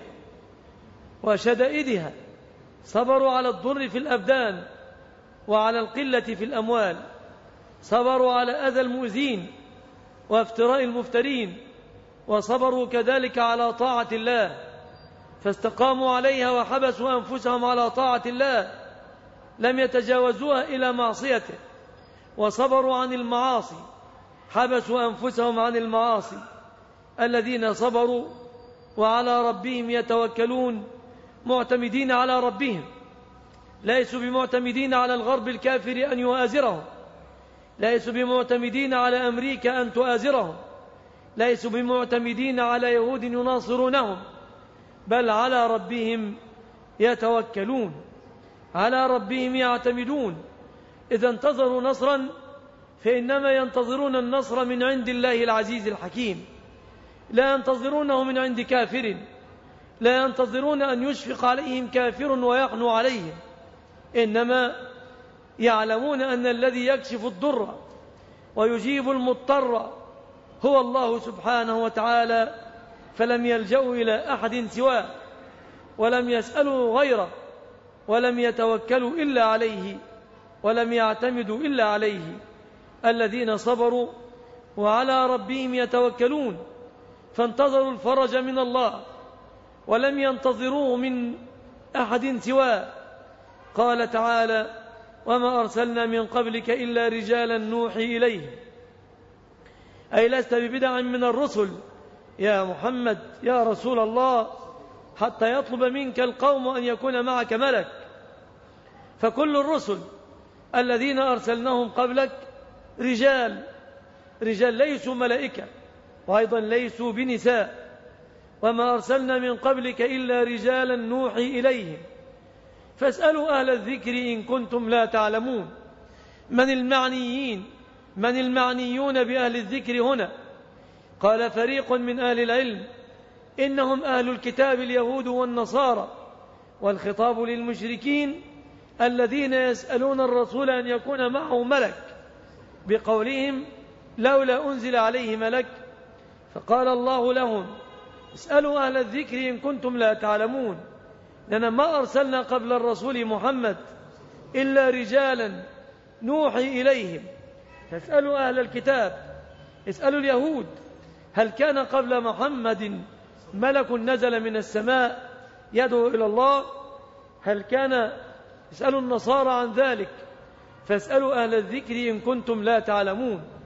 وشدائدها، صبروا على الضر في الأبدان وعلى القلة في الأموال، صبروا على أذى المؤذين وافتراء المفترين، وصبروا كذلك على طاعة الله، فاستقاموا عليها وحبسوا أنفسهم على طاعة الله، لم يتجاوزوها إلى معصيته، وصبروا عن المعاصي، حبسوا أنفسهم عن المعاصي. الذين صبروا وعلى ربهم يتوكلون معتمدين على ربهم، ليسوا بمعتمدين على الغرب الكافر أن يؤازرهم، ليسوا بمعتمدين على أمريكا أن تؤازرهم، ليسوا بمعتمدين على يهود يناصرونهم، بل على ربهم يتوكلون، على ربهم يعتمدون. إذا انتظروا نصرا فإنما ينتظرون النصر من عند الله العزيز الحكيم، لا ينتظرونه من عند كافر، لا ينتظرون أن يشفق عليهم كافر ويقنو عليهم، إنما يعلمون أن الذي يكشف الضر ويجيب المضطر هو الله سبحانه وتعالى، فلم يلجأوا إلى أحد سواه، ولم يسألوا غيره، ولم يتوكلوا إلا عليه، ولم يعتمدوا إلا عليه. الذين صبروا وعلى ربهم يتوكلون فانتظروا الفرج من الله ولم ينتظروه من أحد سواه. قال تعالى: وما أرسلنا من قبلك إلا رجالا نوحي إليهم، أي لست ببدع من الرسل يا محمد يا رسول الله حتى يطلب منك القوم أن يكون معك ملك. فكل الرسل الذين أرسلناهم قبلك رجال ليسوا ملائكة، وأيضا ليسوا بنساء. وما أرسلنا من قبلك إلا رجالا نوحي إليهم فاسألوا أهل الذكر إن كنتم لا تعلمون. من المعنيون بأهل الذكر هنا؟ قال فريق من أهل العلم إنهم أهل الكتاب اليهود والنصارى، والخطاب للمشركين الذين يسألون الرسول أن يكون معه ملك بقولهم: لولا أنزل عليه ملك. فقال الله لهم: اسألوا أهل الذكر إن كنتم لا تعلمون، لأننا ما أرسلنا قبل الرسول محمد إلا رجالا نوحي إليهم. فاسألوا أهل الكتاب، اسألوا اليهود: هل كان قبل محمد ملك نزل من السماء يدعو إلى الله؟ هل كان؟ اسألوا النصارى عن ذلك. فاسألوا أهل الذكر إن كنتم لا تعلمون.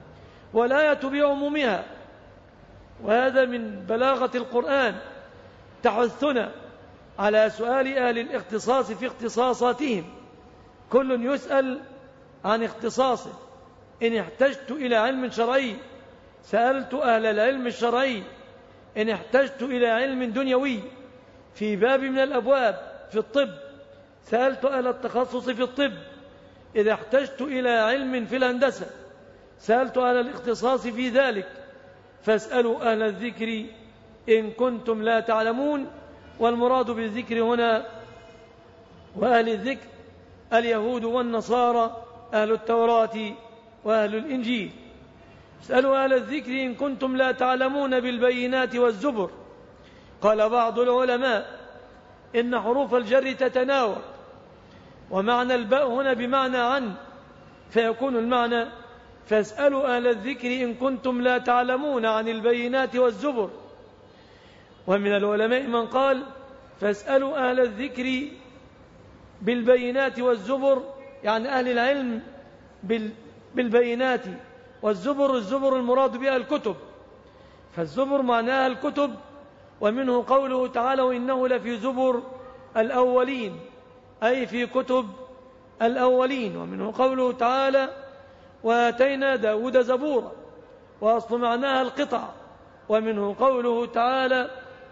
والآية بعمومها. وهذا من بلاغة القرآن تحثنا على سؤال أهل الاختصاص في اختصاصاتهم، كل يسأل عن اختصاصه. إن احتجت إلى علم شرعي سألت أهل العلم الشرعي، إن احتجت إلى علم دنيوي في باب من الأبواب في الطب سألت أهل التخصص في الطب، إذا احتجت إلى علم في الهندسة سألت أهل الاختصاص في ذلك. فاسألوا أهل الذكر إن كنتم لا تعلمون. والمراد بالذكر هنا وأهل الذكر اليهود والنصارى أهل التوراة وأهل الإنجيل. اسألوا أهل الذكر إن كنتم لا تعلمون بالبينات والزبر. قال بعض العلماء إن حروف الجر تتناوب، ومعنى الباء هنا بمعنى عن، فيكون المعنى فاسألوا أهل الذكر إن كنتم لا تعلمون عن البينات والزبر. ومن العلماء من قال فاسألوا أهل الذكر بالبينات والزبر، يعني أهل العلم بالبينات، والزبر الزبر المراد بها الكتب، فالزبر معناها الكتب. ومنه قوله تعالى وإنه لفي زبر الأولين، أي في كتب الأولين. ومنه قوله تعالى وآتينا داود زبورا، وأصل معناها القطع. ومنه قوله تعالى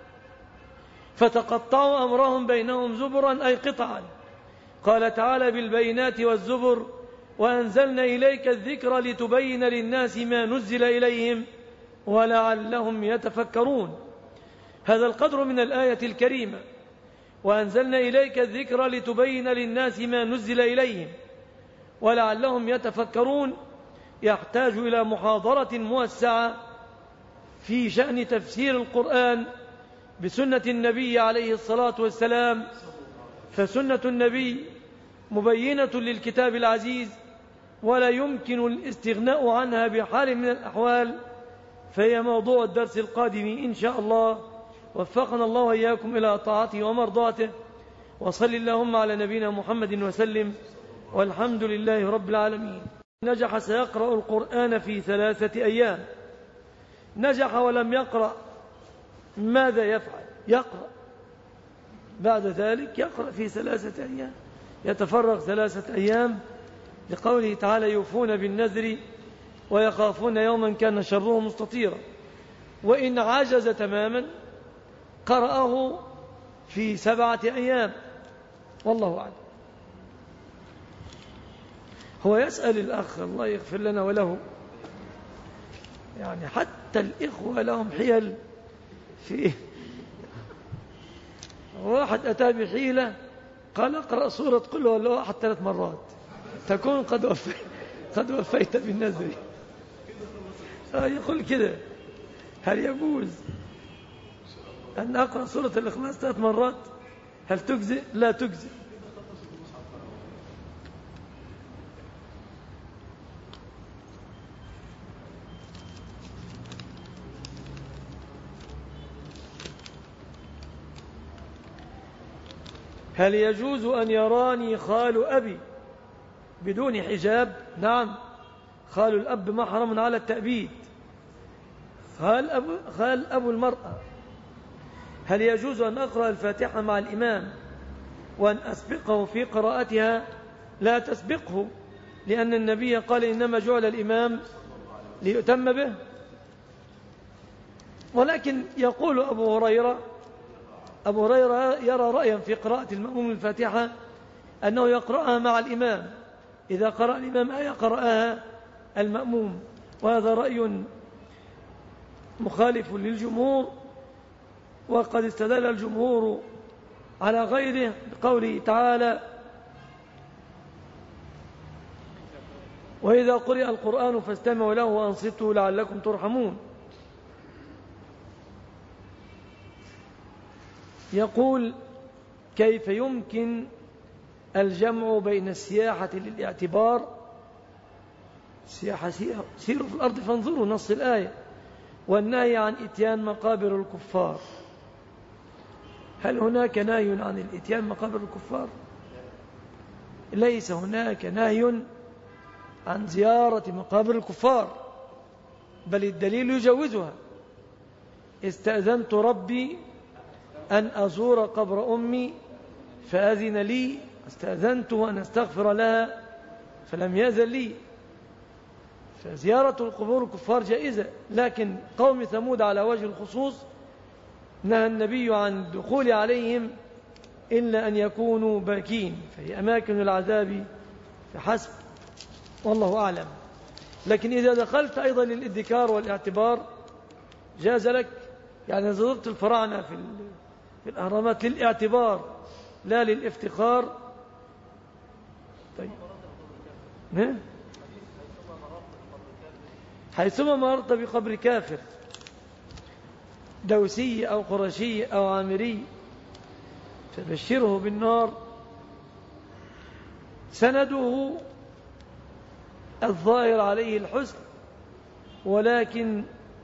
فتقطعوا أمرهم بينهم زبرا أي قطعا. قال تعالى بالبينات والزبر وأنزلنا إليك الذكر لتبين للناس ما نزل إليهم ولعلهم يتفكرون. هذا القدر من الآية الكريمة، وأنزلنا إليك الذكر لتبين للناس ما نزل إليهم ولعلهم يتفكرون، يحتاج إلى محاضرة موسعة في شأن تفسير القرآن بسنة النبي عليه الصلاة والسلام. فسنة النبي مبينة للكتاب العزيز ولا يمكن الاستغناء عنها بحال من الأحوال، فهي موضوع الدرس القادم إن شاء الله. وفقنا الله وإياكم إلى طاعته ومرضاته، وصل اللهم على نبينا محمد وسلم، والحمد لله رب العالمين. نجح سيقرأ القرآن في 3 أيام. نجح ولم يقرأ ماذا يفعل؟ يقرأ بعد ذلك، يقرأ في 3 أيام، يتفرغ 3 أيام، لقوله تعالى يوفون بالنذر ويخافون يوما كان شره مستطيرا. وإن عجز تماما قرأه في 7 أيام، والله أعلم. هو يسأل الأخ الله يغفر لنا وله، يعني حتى الإخوة لهم حيل في واحد أتى بحيلة قال اقرأ سورة قل هو الله أحد 3 مرات تكون قد وفيت بالنذر. يقول كده هل يجوز أن أقرأ سورة الإخلاص 3 مرات؟ هل تجزئ؟ لا تجزئ. هل يجوز أن يراني خال أبي بدون حجاب؟ نعم، خال الأب محرم على التأبيد، خال أبو المرأة. هل يجوز أن أقرأ الفاتحة مع الإمام وأن أسبقه في قراءتها؟ لا تسبقه، لأن النبي قال إنما جعل الإمام ليؤتم به. ولكن يقول أبو هريرة يرى رأيا في قراءة المأموم الفاتحة أنه يقرأها مع الإمام، إذا قرأ الإمام آية قرأها المأموم، وهذا رأي مخالف للجمهور. وقد استدل الجمهور على غيره بقوله تعالى وإذا قرئ القرآن فاستمعوا له وأنصتوا لعلكم ترحمون. يقول كيف يمكن الجمع بين السياحة للاعتبار، السياحة سيروا في الأرض فانظروا نص الآية، والنهي عن إتيان مقابر الكفار؟ هل هناك نهي عن الإتيان مقابر الكفار؟ ليس هناك نهي عن زيارة مقابر الكفار، بل الدليل يجوزها. استأذنت ربي أن أزور قبر أمي فأذن لي، استأذنت أن أستغفر لها فلم يأذن لي. فزيارة القبور الكفار جائزة، لكن قوم ثمود على وجه الخصوص نهى النبي عن الدخول عليهم إلا أن يكونوا باكين، فهي أماكن العذاب فحسب، والله أعلم. لكن إذا دخلت أيضا للإدكار والاعتبار جاز لك، يعني زرت الفراعنة في الأهرامات للاعتبار لا للافتخار. طيب حيثما مررت بقبر كافر دوسي أو قرشي أو عامري فبشره بالنار. سنده الظاهر عليه الحسن، ولكن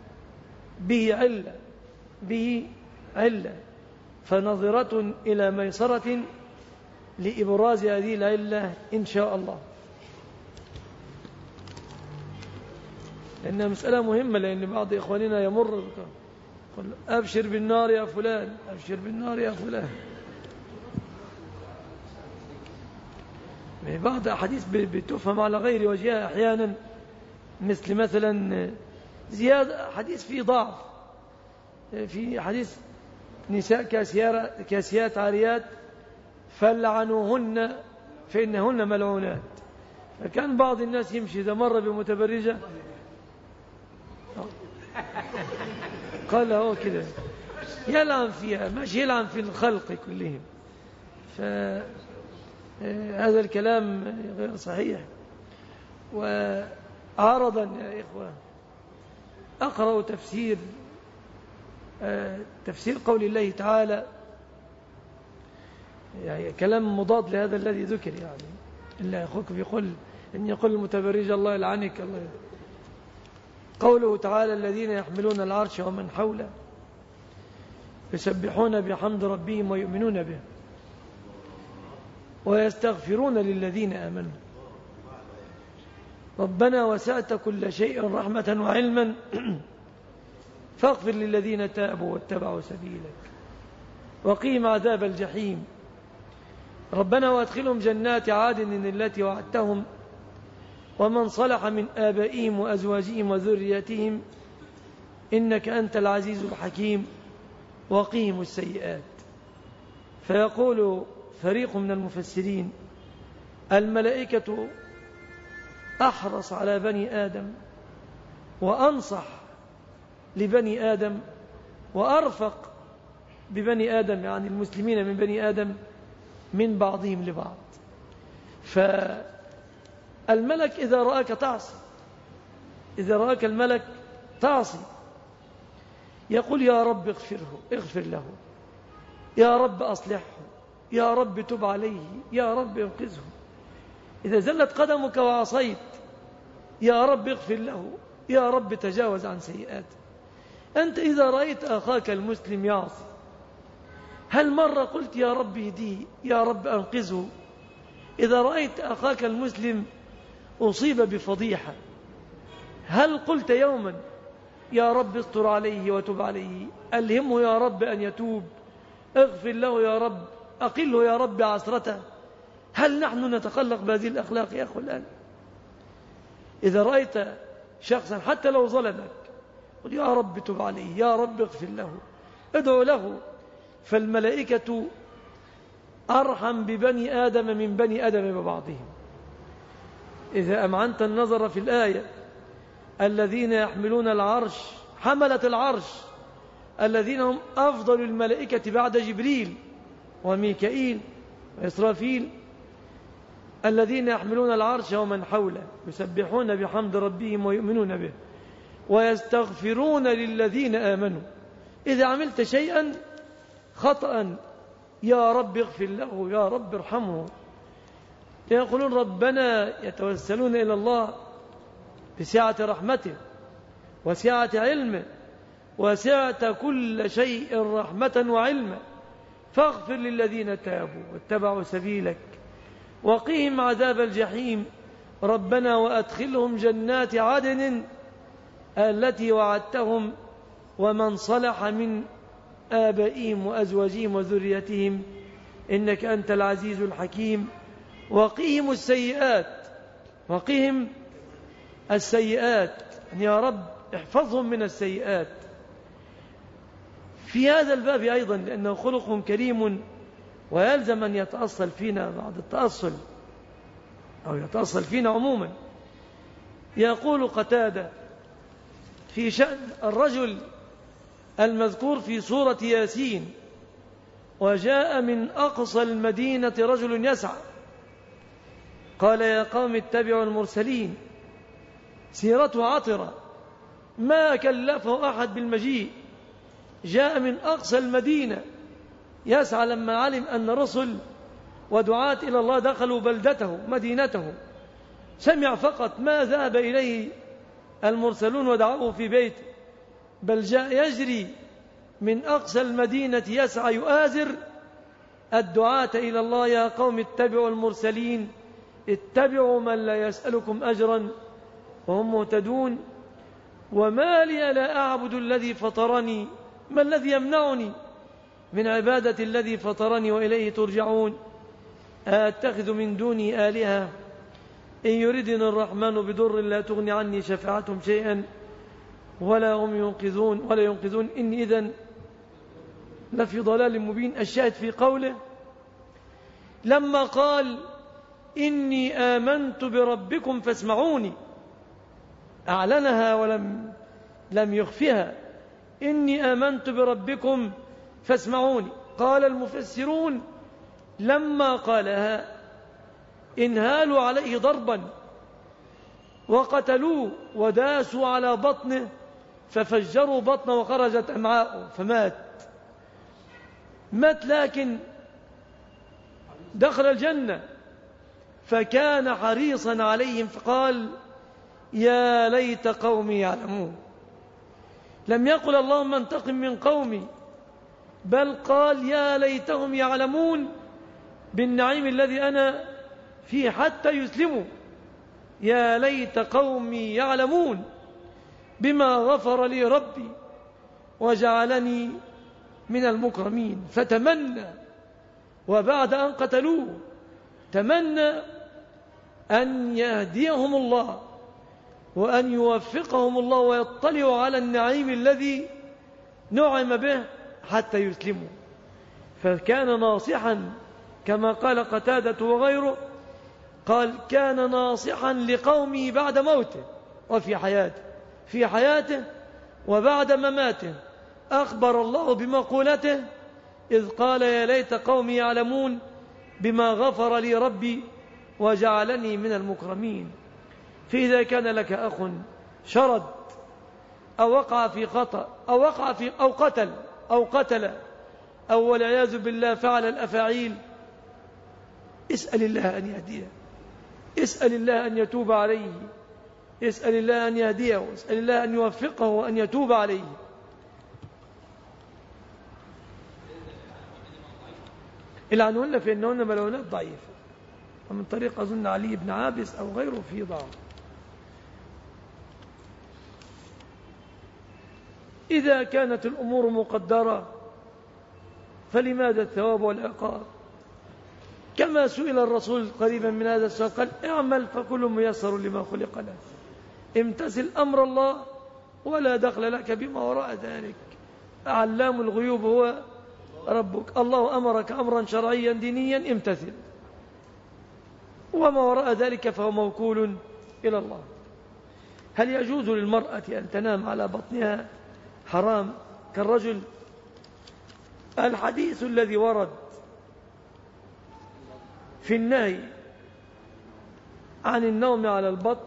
به علة فنظرة إلى ميسرة لإبراز هذه العلة إن شاء الله، لأنها مسألة مهمة. لأن بعض إخواننا يمر يقول أبشر بالنار يا فلان، أبشر بالنار يا فلان. بعض أحاديث بتفهم على غير وجهها أحيانا، مثل مثلا زيادة حديث فيه ضعف، في حديث نساء كاسيات عاريات فلعنوهن فإنهن ملعونات. فكان بعض الناس يمشي إذا مر بمتبرجة قال هو كده يلعن فيها، ماشي يلعن في الخلق كلهم. فهذا الكلام غير صحيح. وعرضا يا إخوة أقرأ تفسير قول الله تعالى، يعني كلام مضاد لهذا الذي ذكر، يعني إلا أخوك بيقول إن يقول المتبرج الله يلعنك. الله قوله تعالى الذين يحملون العرش ومن حوله يسبحون بحمد ربهم ويؤمنون به ويستغفرون للذين آمنوا ربنا وسعت كل شيء رحمة وعلما فاغفر للذين تابوا واتبعوا سبيلك وقيم عذاب الجحيم ربنا وادخلهم جنات عدن التي وعدتهم ومن صلح من آبائهم وأزواجهم وذرياتهم إنك أنت العزيز الحكيم وقيم السيئات. فيقول فريق من المفسرين الملائكة أحرص على بني آدم وأنصح لبني آدم وأرفق ببني آدم، يعني المسلمين من بني آدم من بعضهم لبعض. فالملك إذا رآك تعصي، إذا رآك الملك تعصي يقول يا رب اغفر له، يا رب أصلحه، يا رب تب عليه، يا رب انقذه. إذا زلت قدمك وعصيت يا رب اغفر له، يا رب تجاوز عن سيئاته. أنت إذا رأيت أخاك المسلم يعصي هل مرة قلت يا رب اهديه، يا رب أنقذه؟ إذا رأيت أخاك المسلم أصيب بفضيحة هل قلت يوما يا رب استر عليه وتب عليه، ألهمه يا رب أن يتوب، اغفر له يا رب، أقله يا رب عسرته؟ هل نحن نتخلق بهذه الأخلاق يا أخو الآن؟ إذا رأيت شخصا حتى لو ظلمك قل يا رب تب عليه، يا رب اغفر له، ادعو له. فالملائكة أرحم ببني آدم من بني آدم ببعضهم. إذا أمعنت النظر في الآية الذين يحملون العرش، حملة العرش الذين هم أفضل الملائكة بعد جبريل وميكائيل وإسرافيل، الذين يحملون العرش ومن حوله يسبحون بحمد ربهم ويؤمنون به ويستغفرون للذين آمنوا. إذا عملت شيئا خطأ يا رب اغفر له، يا رب ارحمه. يقولون ربنا، يتوسلون إلى الله بسعة رحمته وسعة علمه وسعة كل شيء رحمة وعلما فاغفر للذين تابوا واتبعوا سبيلك وقهم عذاب الجحيم ربنا وأدخلهم جنات عدن التي وعدتهم ومن صلح من آبائهم وأزواجهم وذريتهم إنك أنت العزيز الحكيم. وقهم السيئات، وقهم السيئات، يا رب احفظهم من السيئات. في هذا الباب أيضا لأنه خلق كريم ويلزم أن يتأصل فينا بعد التأصل، أو يتأصل فينا عموما. يقول قتادة في شأن الرجل المذكور في سورة ياسين: وجاء من أقصى المدينة رجل يسعى قال يا قوم اتبعوا المرسلين. سيرته عطرة، ما كلفه أحد بالمجيء، جاء من أقصى المدينة يسعى لما علم أن رسل ودعاة إلى الله دخلوا بلدته مدينته، سمع فقط، ما ذهب إليه المرسلون ودعوه في بيته، بل جاء يجري من أقصى المدينة يسعى يؤازر الدعاة إلى الله: يا قوم اتبعوا المرسلين، اتبعوا من لا يسألكم أجرا وهم مهتدون. وما لي لا أعبد الذي فطرني، ما الذي يمنعني من عبادة الذي فطرني وإليه ترجعون؟ أتخذ من دوني آلهة إن يردني الرحمن بضر لا تغني عني شفاعتهم شيئا ولا هم ينقذون إني إذن لفي ضلال مبين. الشاهد في قوله لما قال إني آمنت بربكم فاسمعوني، أعلنها ولم يخفها: إني آمنت بربكم فاسمعوني. قال المفسرون لما قالها انهالوا عليه ضربا وقتلوه وداسوا على بطنه ففجروا بطنه وخرجت أمعاؤه فمات. لكن دخل الجنة، فكان حريصا عليهم فقال يا ليت قومي يعلمون. لم يقل اللهم انتقم من قومي، بل قال يا ليتهم يعلمون بالنعيم الذي أنا فيه حتى يسلموا. يا ليت قومي يعلمون بما غفر لي ربي وجعلني من المكرمين. فتمنى، وبعد أن قتلوه تمنى أن يهديهم الله وأن يوفقهم الله ويطلعوا على النعيم الذي نعم به حتى يسلموا. فكان ناصحا كما قال قتادة وغيره، قال كان ناصحا لقومه بعد موته وفي حياته، في حياته وبعد مماته. أخبر الله بمقولته إذ قال يا ليت قومي يعلمون بما غفر لي ربي وجعلني من المكرمين. فإذا كان لك أخ شرد أو وقع في خطأ أو قتل أو والعياذ بالله فعل الأفاعيل، اسأل الله أن يهديه، اسأل الله أن يتوب عليه، اسأل الله أن يهديه، اسأل الله أن يوفقه وأن يتوب عليه. العنهن فإنهن ملعونات ضعيفة، ومن طريق أظن علي بن عابس أو غيره في ضعف. إذا كانت الأمور مقدرة فلماذا الثواب والعقاب؟ كما سئل الرسول قريبا من هذا السؤال قال اعمل فكل ميسر لما خلق له، امتثل أمر الله ولا دخل لك بما وراء ذلك، علام الغيوب هو ربك. الله أمرك أمرا شرعيا دينيا امتثل، وما وراء ذلك فهو موكول إلى الله. هل يجوز للمرأة أن تنام على بطنها؟ حرام كالرجل. الحديث الذي ورد في النهي عن النوم على البطن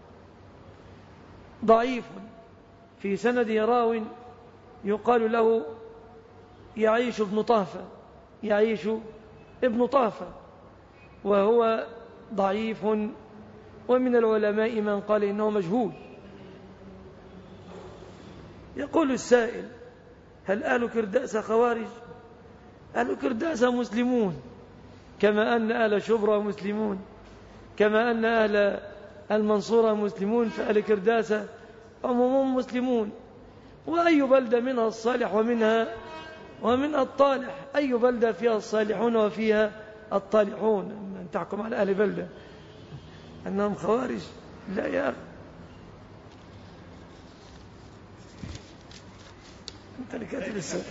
ضعيف، في سنده راو يقال له يعيش ابن طهفة وهو ضعيف، ومن العلماء من قال إنه مجهول. يقول السائل هل أهل كرداس خوارج؟ أهل كرداس مسلمون كما أن أهل شبرا مسلمون، كما أن أهل المنصورة مسلمون، فأهل كرداس عموم مسلمون. وأي بلدة منها الصالح ومنها الطالح. أي بلدة فيها الصالحون وفيها الطالحون. أن تحكم على أهل بلدة أنهم خوارج، لا يا أخي، أنت اللي كاتب السؤال.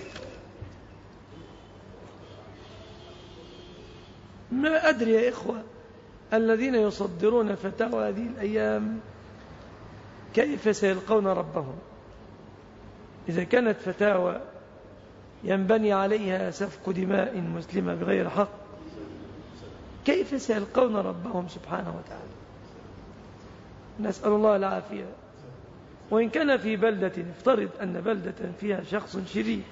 ما أدري يا إخوة الذين يصدرون فتاوى هذه الأيام كيف سيلقون ربهم. إذا كانت فتاوى ينبني عليها سفك دماء مسلمة بغير حق، كيف سيلقون ربهم سبحانه وتعالى؟ نسأل الله العافية. وإن كان في بلدة، افترض أن بلدة فيها شخص شرير،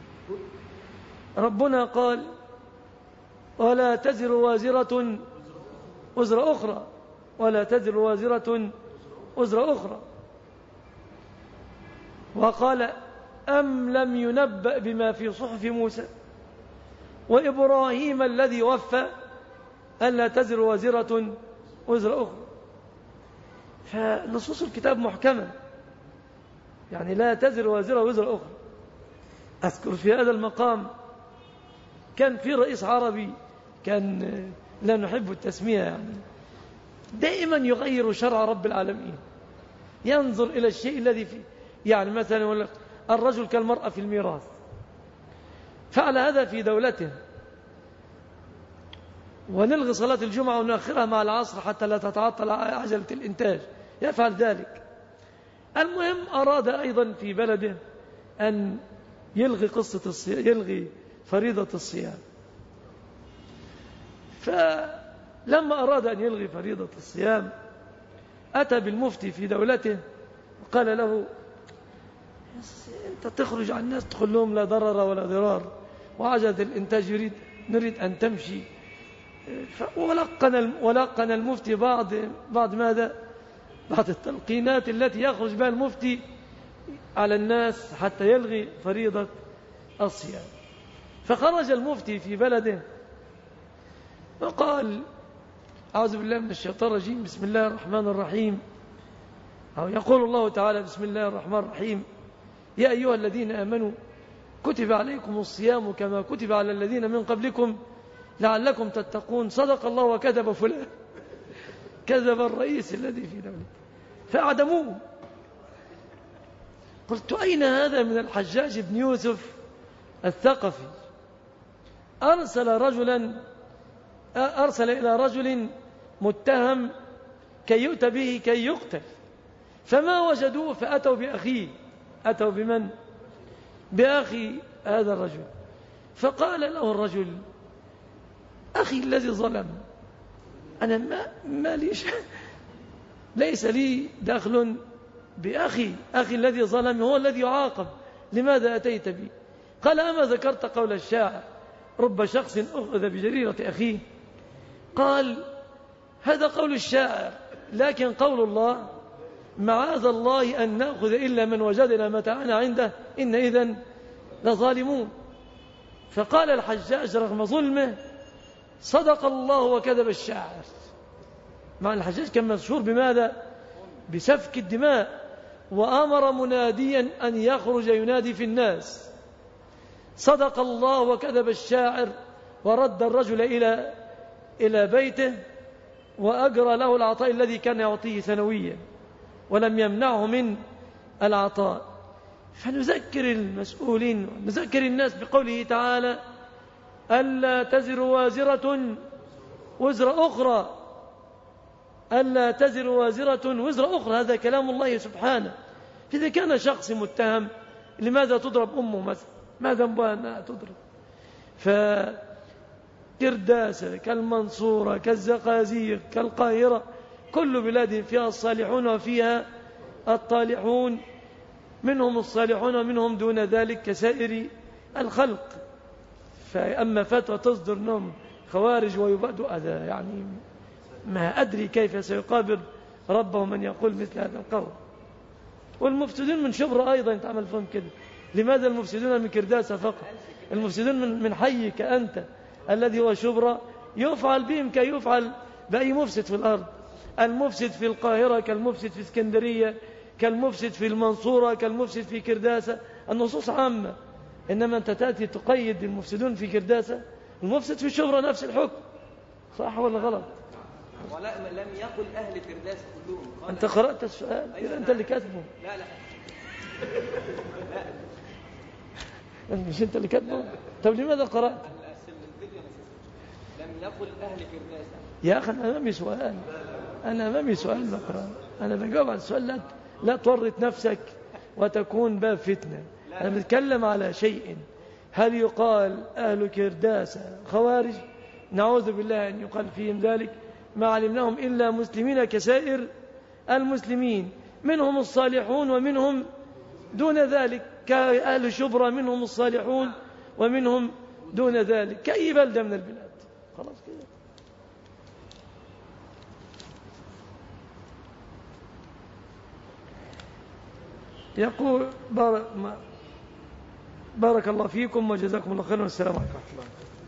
ربنا قال ولا تزر وازرة وزر أخرى، ولا تزر وازرة وزر أخرى. وقال أم لم ينبأ بما في صحف موسى وإبراهيم الذي وفى ألا تزر وازرة وزر أخرى. فنصوص الكتاب محكمة، يعني لا تزر وازرة وزر أخرى. أذكر في هذا المقام كان في رئيس عربي، كان لا نحب التسمية، يعني دائما يغير شرع رب العالمين، ينظر إلى الشيء الذي فيه. يعني مثلا الرجل كالمرأة في الميراث، فعل هذا في دولته، ونلغي صلاة الجمعة ونؤخرها مع العصر حتى لا تتعطل عجلة الإنتاج، يفعل ذلك. المهم أراد أيضا في بلده أن يلغي يلغي فريضة الصيام. فلما أراد أن يلغي فريضة الصيام أتى بالمفتي في دولته وقال له أنت تخرج عن الناس تقول لهم لا ضرر ولا ضرار، وعجلة الإنتاج نريد أن تمشي. ولقن المفتي بعض ماذا؟ بعض التلقينات التي يخرج بها المفتي على الناس حتى يلغي فريضة الصيام. فخرج المفتي في بلده وقال أعوذ بالله من الشيطان الرجيم، بسم الله الرحمن الرحيم. أو يقول الله تعالى بسم الله الرحمن الرحيم يا أيها الذين آمنوا كتب عليكم الصيام كما كتب على الذين من قبلكم لعلكم تتقون. صدق الله وكذب فلان. كذب الرئيس الذي في دولته فأعدموه. قلت أين هذا من الحجاج بن يوسف الثقفي؟ أرسل إلى رجل متهم كي يؤتى به كي يقتل، فما وجدوه فأتوا بأخيه. أتوا بمن؟ بأخي هذا الرجل. فقال له الرجل أخي الذي ظلم، أنا ما ليش ليس لي دخل بأخي، أخي الذي ظلم هو الذي يعاقب، لماذا أتيت بي؟ قال أما ذكرت قول الشاعر رب شخص أخذ بجريرة أخيه؟ قال هذا قول الشاعر، لكن قول الله معاذ الله أن نأخذ إلا من وجدنا متاعنا عنده إن إذن لظالمون. فقال الحجاج رغم ظلمه صدق الله وكذب الشاعر. مع الحجاج كان مشهور بماذا؟ بسفك الدماء، وأمر مناديا أن يخرج ينادي في الناس صدق الله وكذب الشاعر، ورد الرجل إلى بيته وأجرى له العطاء الذي كان يعطيه سنويا ولم يمنعه من العطاء. فنذكر المسؤولين نذكر الناس بقوله تعالى ألا تزر وازرة وزر أخرى، ألا تزر وازرة وزر أخرى. هذا كلام الله سبحانه. إذا كان شخص متهم لماذا تضرب أمه مثلا؟ ما ذنبها أنها تضرب؟ فكرداسة كالمنصورة كالزقازيق كالقاهرة كل بلاد فيها الصالحون وفيها الطالحون، منهم الصالحون ومنهم دون ذلك كسائر الخلق. فأما فتوى تصدر نوم خوارج ويبدو هذا، يعني ما أدري كيف سيقابل ربه من يقول مثل هذا القول. والمفسدون من شبرا أيضا تعمل فهم كده. لماذا المفسدون من كرداسة فقط؟ المفسدون من حيك أنت الذي هو شبرا يفعل بهم كي يفعل بأي مفسد في الأرض. المفسد في القاهرة كالمفسد في اسكندرية كالمفسد في المنصورة كالمفسد في كرداسة. النصوص عامة، إنما أنت تأتي تقيد المفسدون في كرداسة، المفسد في شبرا نفس الحكم. صح ولا غلط؟ ولا لم يقل أهل كرداسة كلهم. أنت قرأت السؤال؟ إذا أنت اللي كاتبه. لا مش أنت اللي كاتبه؟ طب لماذا قرأت؟ لم يقل أهل كرداسة. يا أخي أنا أمامي سؤال بقرأ، أنا بجاوب على السؤال. لا تورط نفسك وتكون باب فتنة. أنا بتكلم على شيء، هل يقال أهل كرداسة خوارج؟ نعوذ بالله أن يقال فيهم ذلك، ما علمناهم إلا مسلمين كسائر المسلمين، منهم الصالحون ومنهم دون ذلك، كأهل شبرا منهم الصالحون ومنهم دون ذلك، كأي بلدة من البلاد. خلاص كده. يقول بارك الله فيكم وجزاكم الله خيرا والسلام عليكم ورحمة الله.